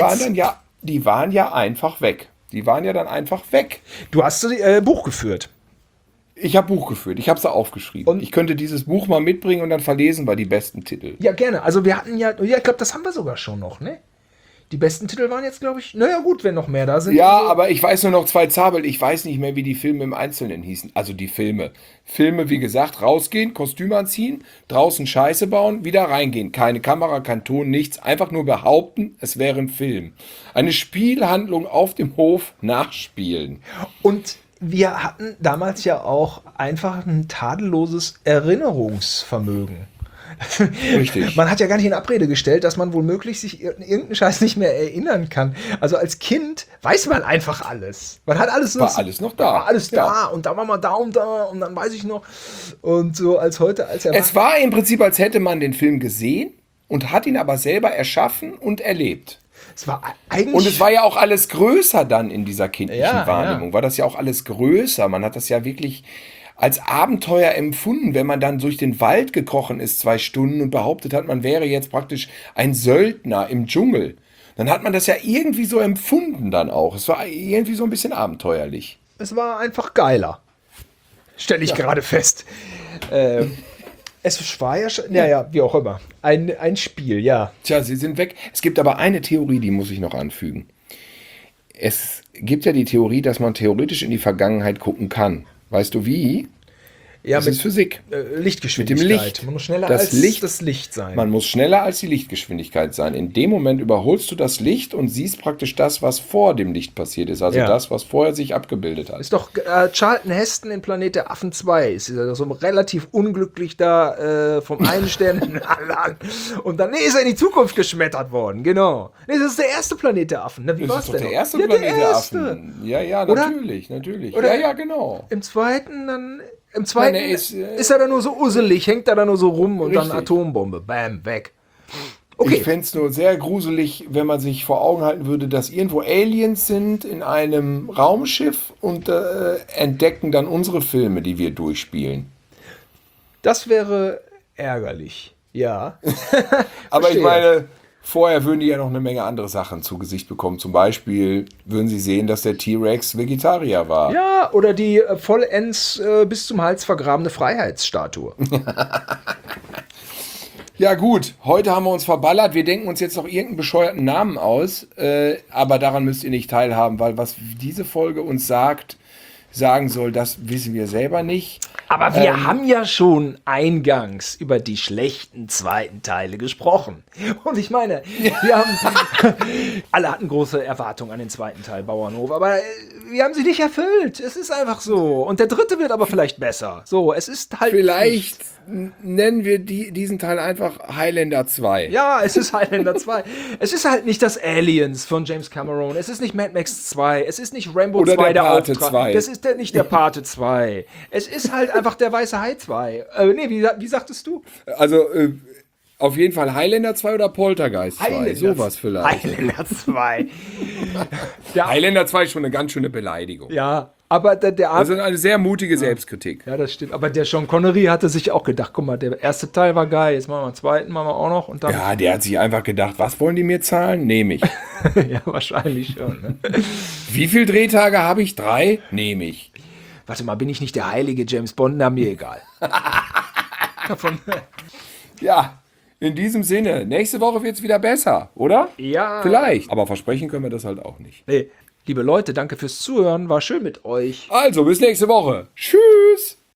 waren ja einfach weg. Die waren ja dann einfach weg. Du hast Buch geführt. Ich habe Buch geführt, ich habe es aufgeschrieben. Und- Ich könnte dieses Buch mal mitbringen und dann verlesen wir die besten Titel. Ja, gerne. Also wir hatten ja, ich glaube, das haben wir sogar schon noch, ne? Die besten Titel waren jetzt, glaube ich, naja gut, wenn noch mehr da sind. Ja, Also, aber ich weiß nur noch Zwei Zabel. Ich weiß nicht mehr, wie die Filme im Einzelnen hießen. Also die Filme. Filme, wie gesagt, rausgehen, Kostüm anziehen, draußen Scheiße bauen, wieder reingehen. Keine Kamera, kein Ton, nichts. Einfach nur behaupten, es wäre ein Film. Eine Spielhandlung auf dem Hof nachspielen. Und wir hatten damals ja auch einfach ein tadelloses Erinnerungsvermögen. Richtig. Man hat ja gar nicht in Abrede gestellt, dass man womöglich sich irgendeinen Scheiß nicht mehr erinnern kann. Also als Kind weiß man einfach alles. Man hat alles War alles noch da. War alles da. Ja. Und da war mal da und dann weiß ich noch. Und so als heute, als er Es war im Prinzip, als hätte man den Film gesehen und hat ihn aber selber erschaffen und erlebt. es war eigentlich. Und es war ja auch alles größer dann in dieser kindlichen Ja, Wahrnehmung. War das ja auch alles größer. Man hat das ja wirklich als Abenteuer empfunden, wenn man dann durch den Wald gekrochen ist 2 Stunden und behauptet hat, man wäre jetzt praktisch ein Söldner im Dschungel. Dann hat man das ja irgendwie so empfunden dann auch. Es war irgendwie so ein bisschen abenteuerlich. Es war einfach geiler. Stelle ich gerade fest. Es war ja schon, naja, wie auch immer. Ein Spiel, ja. Tja, sie sind weg. Es gibt aber eine Theorie, die muss ich noch anfügen. Es gibt ja die Theorie, dass man theoretisch in die Vergangenheit gucken kann. Weißt du wie? Ja, Das ist Physik. Lichtgeschwindigkeit. Mit dem Licht. Man muss schneller Das als Licht- das Licht sein. Man muss schneller als die Lichtgeschwindigkeit sein. In dem Moment überholst du das Licht und siehst praktisch das, was vor dem Licht passiert ist. Also Ja. das, was vorher sich abgebildet hat. Ist doch Charlton Heston in Planet der Affen 2. Ist ja so relativ unglücklich da vom einen Stern in den anderen. Und dann ist er in die Zukunft geschmettert worden. Genau. Nee, das ist der erste Planet der Affen. Na, wie Das war's ist doch denn der noch? erste Ja, Planet der der erste. Affen. Ja, ja, Oder? natürlich. Oder- Ja, genau. Im zweiten Nein, er ist, ist, er da nur so usselig, hängt er da nur so rum und dann Richtig. Atombombe. Bam, weg. Ich Okay. fände es nur sehr gruselig, wenn man sich vor Augen halten würde, dass irgendwo Aliens sind in einem Raumschiff und entdecken dann unsere Filme, die wir durchspielen. Das wäre ärgerlich. Ja. Aber ich Verstehe. meine, vorher würden die ja noch eine Menge andere Sachen zu Gesicht bekommen. Zum Beispiel würden sie sehen, dass der T-Rex Vegetarier war. Ja, oder die vollends bis zum Hals vergrabene Freiheitsstatue. Ja gut, heute haben wir uns verballert. Wir denken uns jetzt noch irgendeinen bescheuerten Namen aus. Aber daran müsst ihr nicht teilhaben, weil was diese Folge uns sagen soll, das wissen wir selber nicht. Aber wir haben ja schon eingangs über die schlechten zweiten Teile gesprochen. Und ich meine, wir haben alle hatten große Erwartungen an den zweiten Teil Bauernhof, aber wir haben sie nicht erfüllt. Es ist einfach so. Und der dritte wird aber vielleicht besser. So, es ist halt Vielleicht nennen wir diesen Teil einfach Highlander 2. Ja, es ist Highlander 2. Es ist halt nicht das Aliens von James Cameron. Es ist nicht Mad Max 2. Es ist nicht Rambo Oder 2, der Pate Auftrag. 2. Das ist nicht der Pate 2. Es ist halt einfach der Weiße Hai 2. Nee, wie sagtest du? Also auf jeden Fall Highlander 2 oder Poltergeist 2. Highlander- Sowas vielleicht. Highlander 2. Highlander 2 ist schon eine ganz schöne Beleidigung. Ja, aber der Das ist eine sehr mutige Selbstkritik. Ja, das stimmt. Aber der Sean Connery hatte sich auch gedacht, guck mal, der erste Teil war geil, jetzt machen wir den zweiten, machen wir auch noch. Und dann, Ja, der hat sich einfach gedacht, was wollen die mir zahlen? Nehme ich. ja, wahrscheinlich schon. Ne? Wie viele Drehtage habe ich? 3? Nehme ich. Warte mal, bin ich nicht der heilige James Bond? Na, mir egal. Ja, in diesem Sinne, nächste Woche wird es wieder besser, oder? Ja. Vielleicht. Aber versprechen können wir das halt auch nicht. Nee. Liebe Leute, danke fürs Zuhören. War schön mit euch. Also, bis nächste Woche. Tschüss.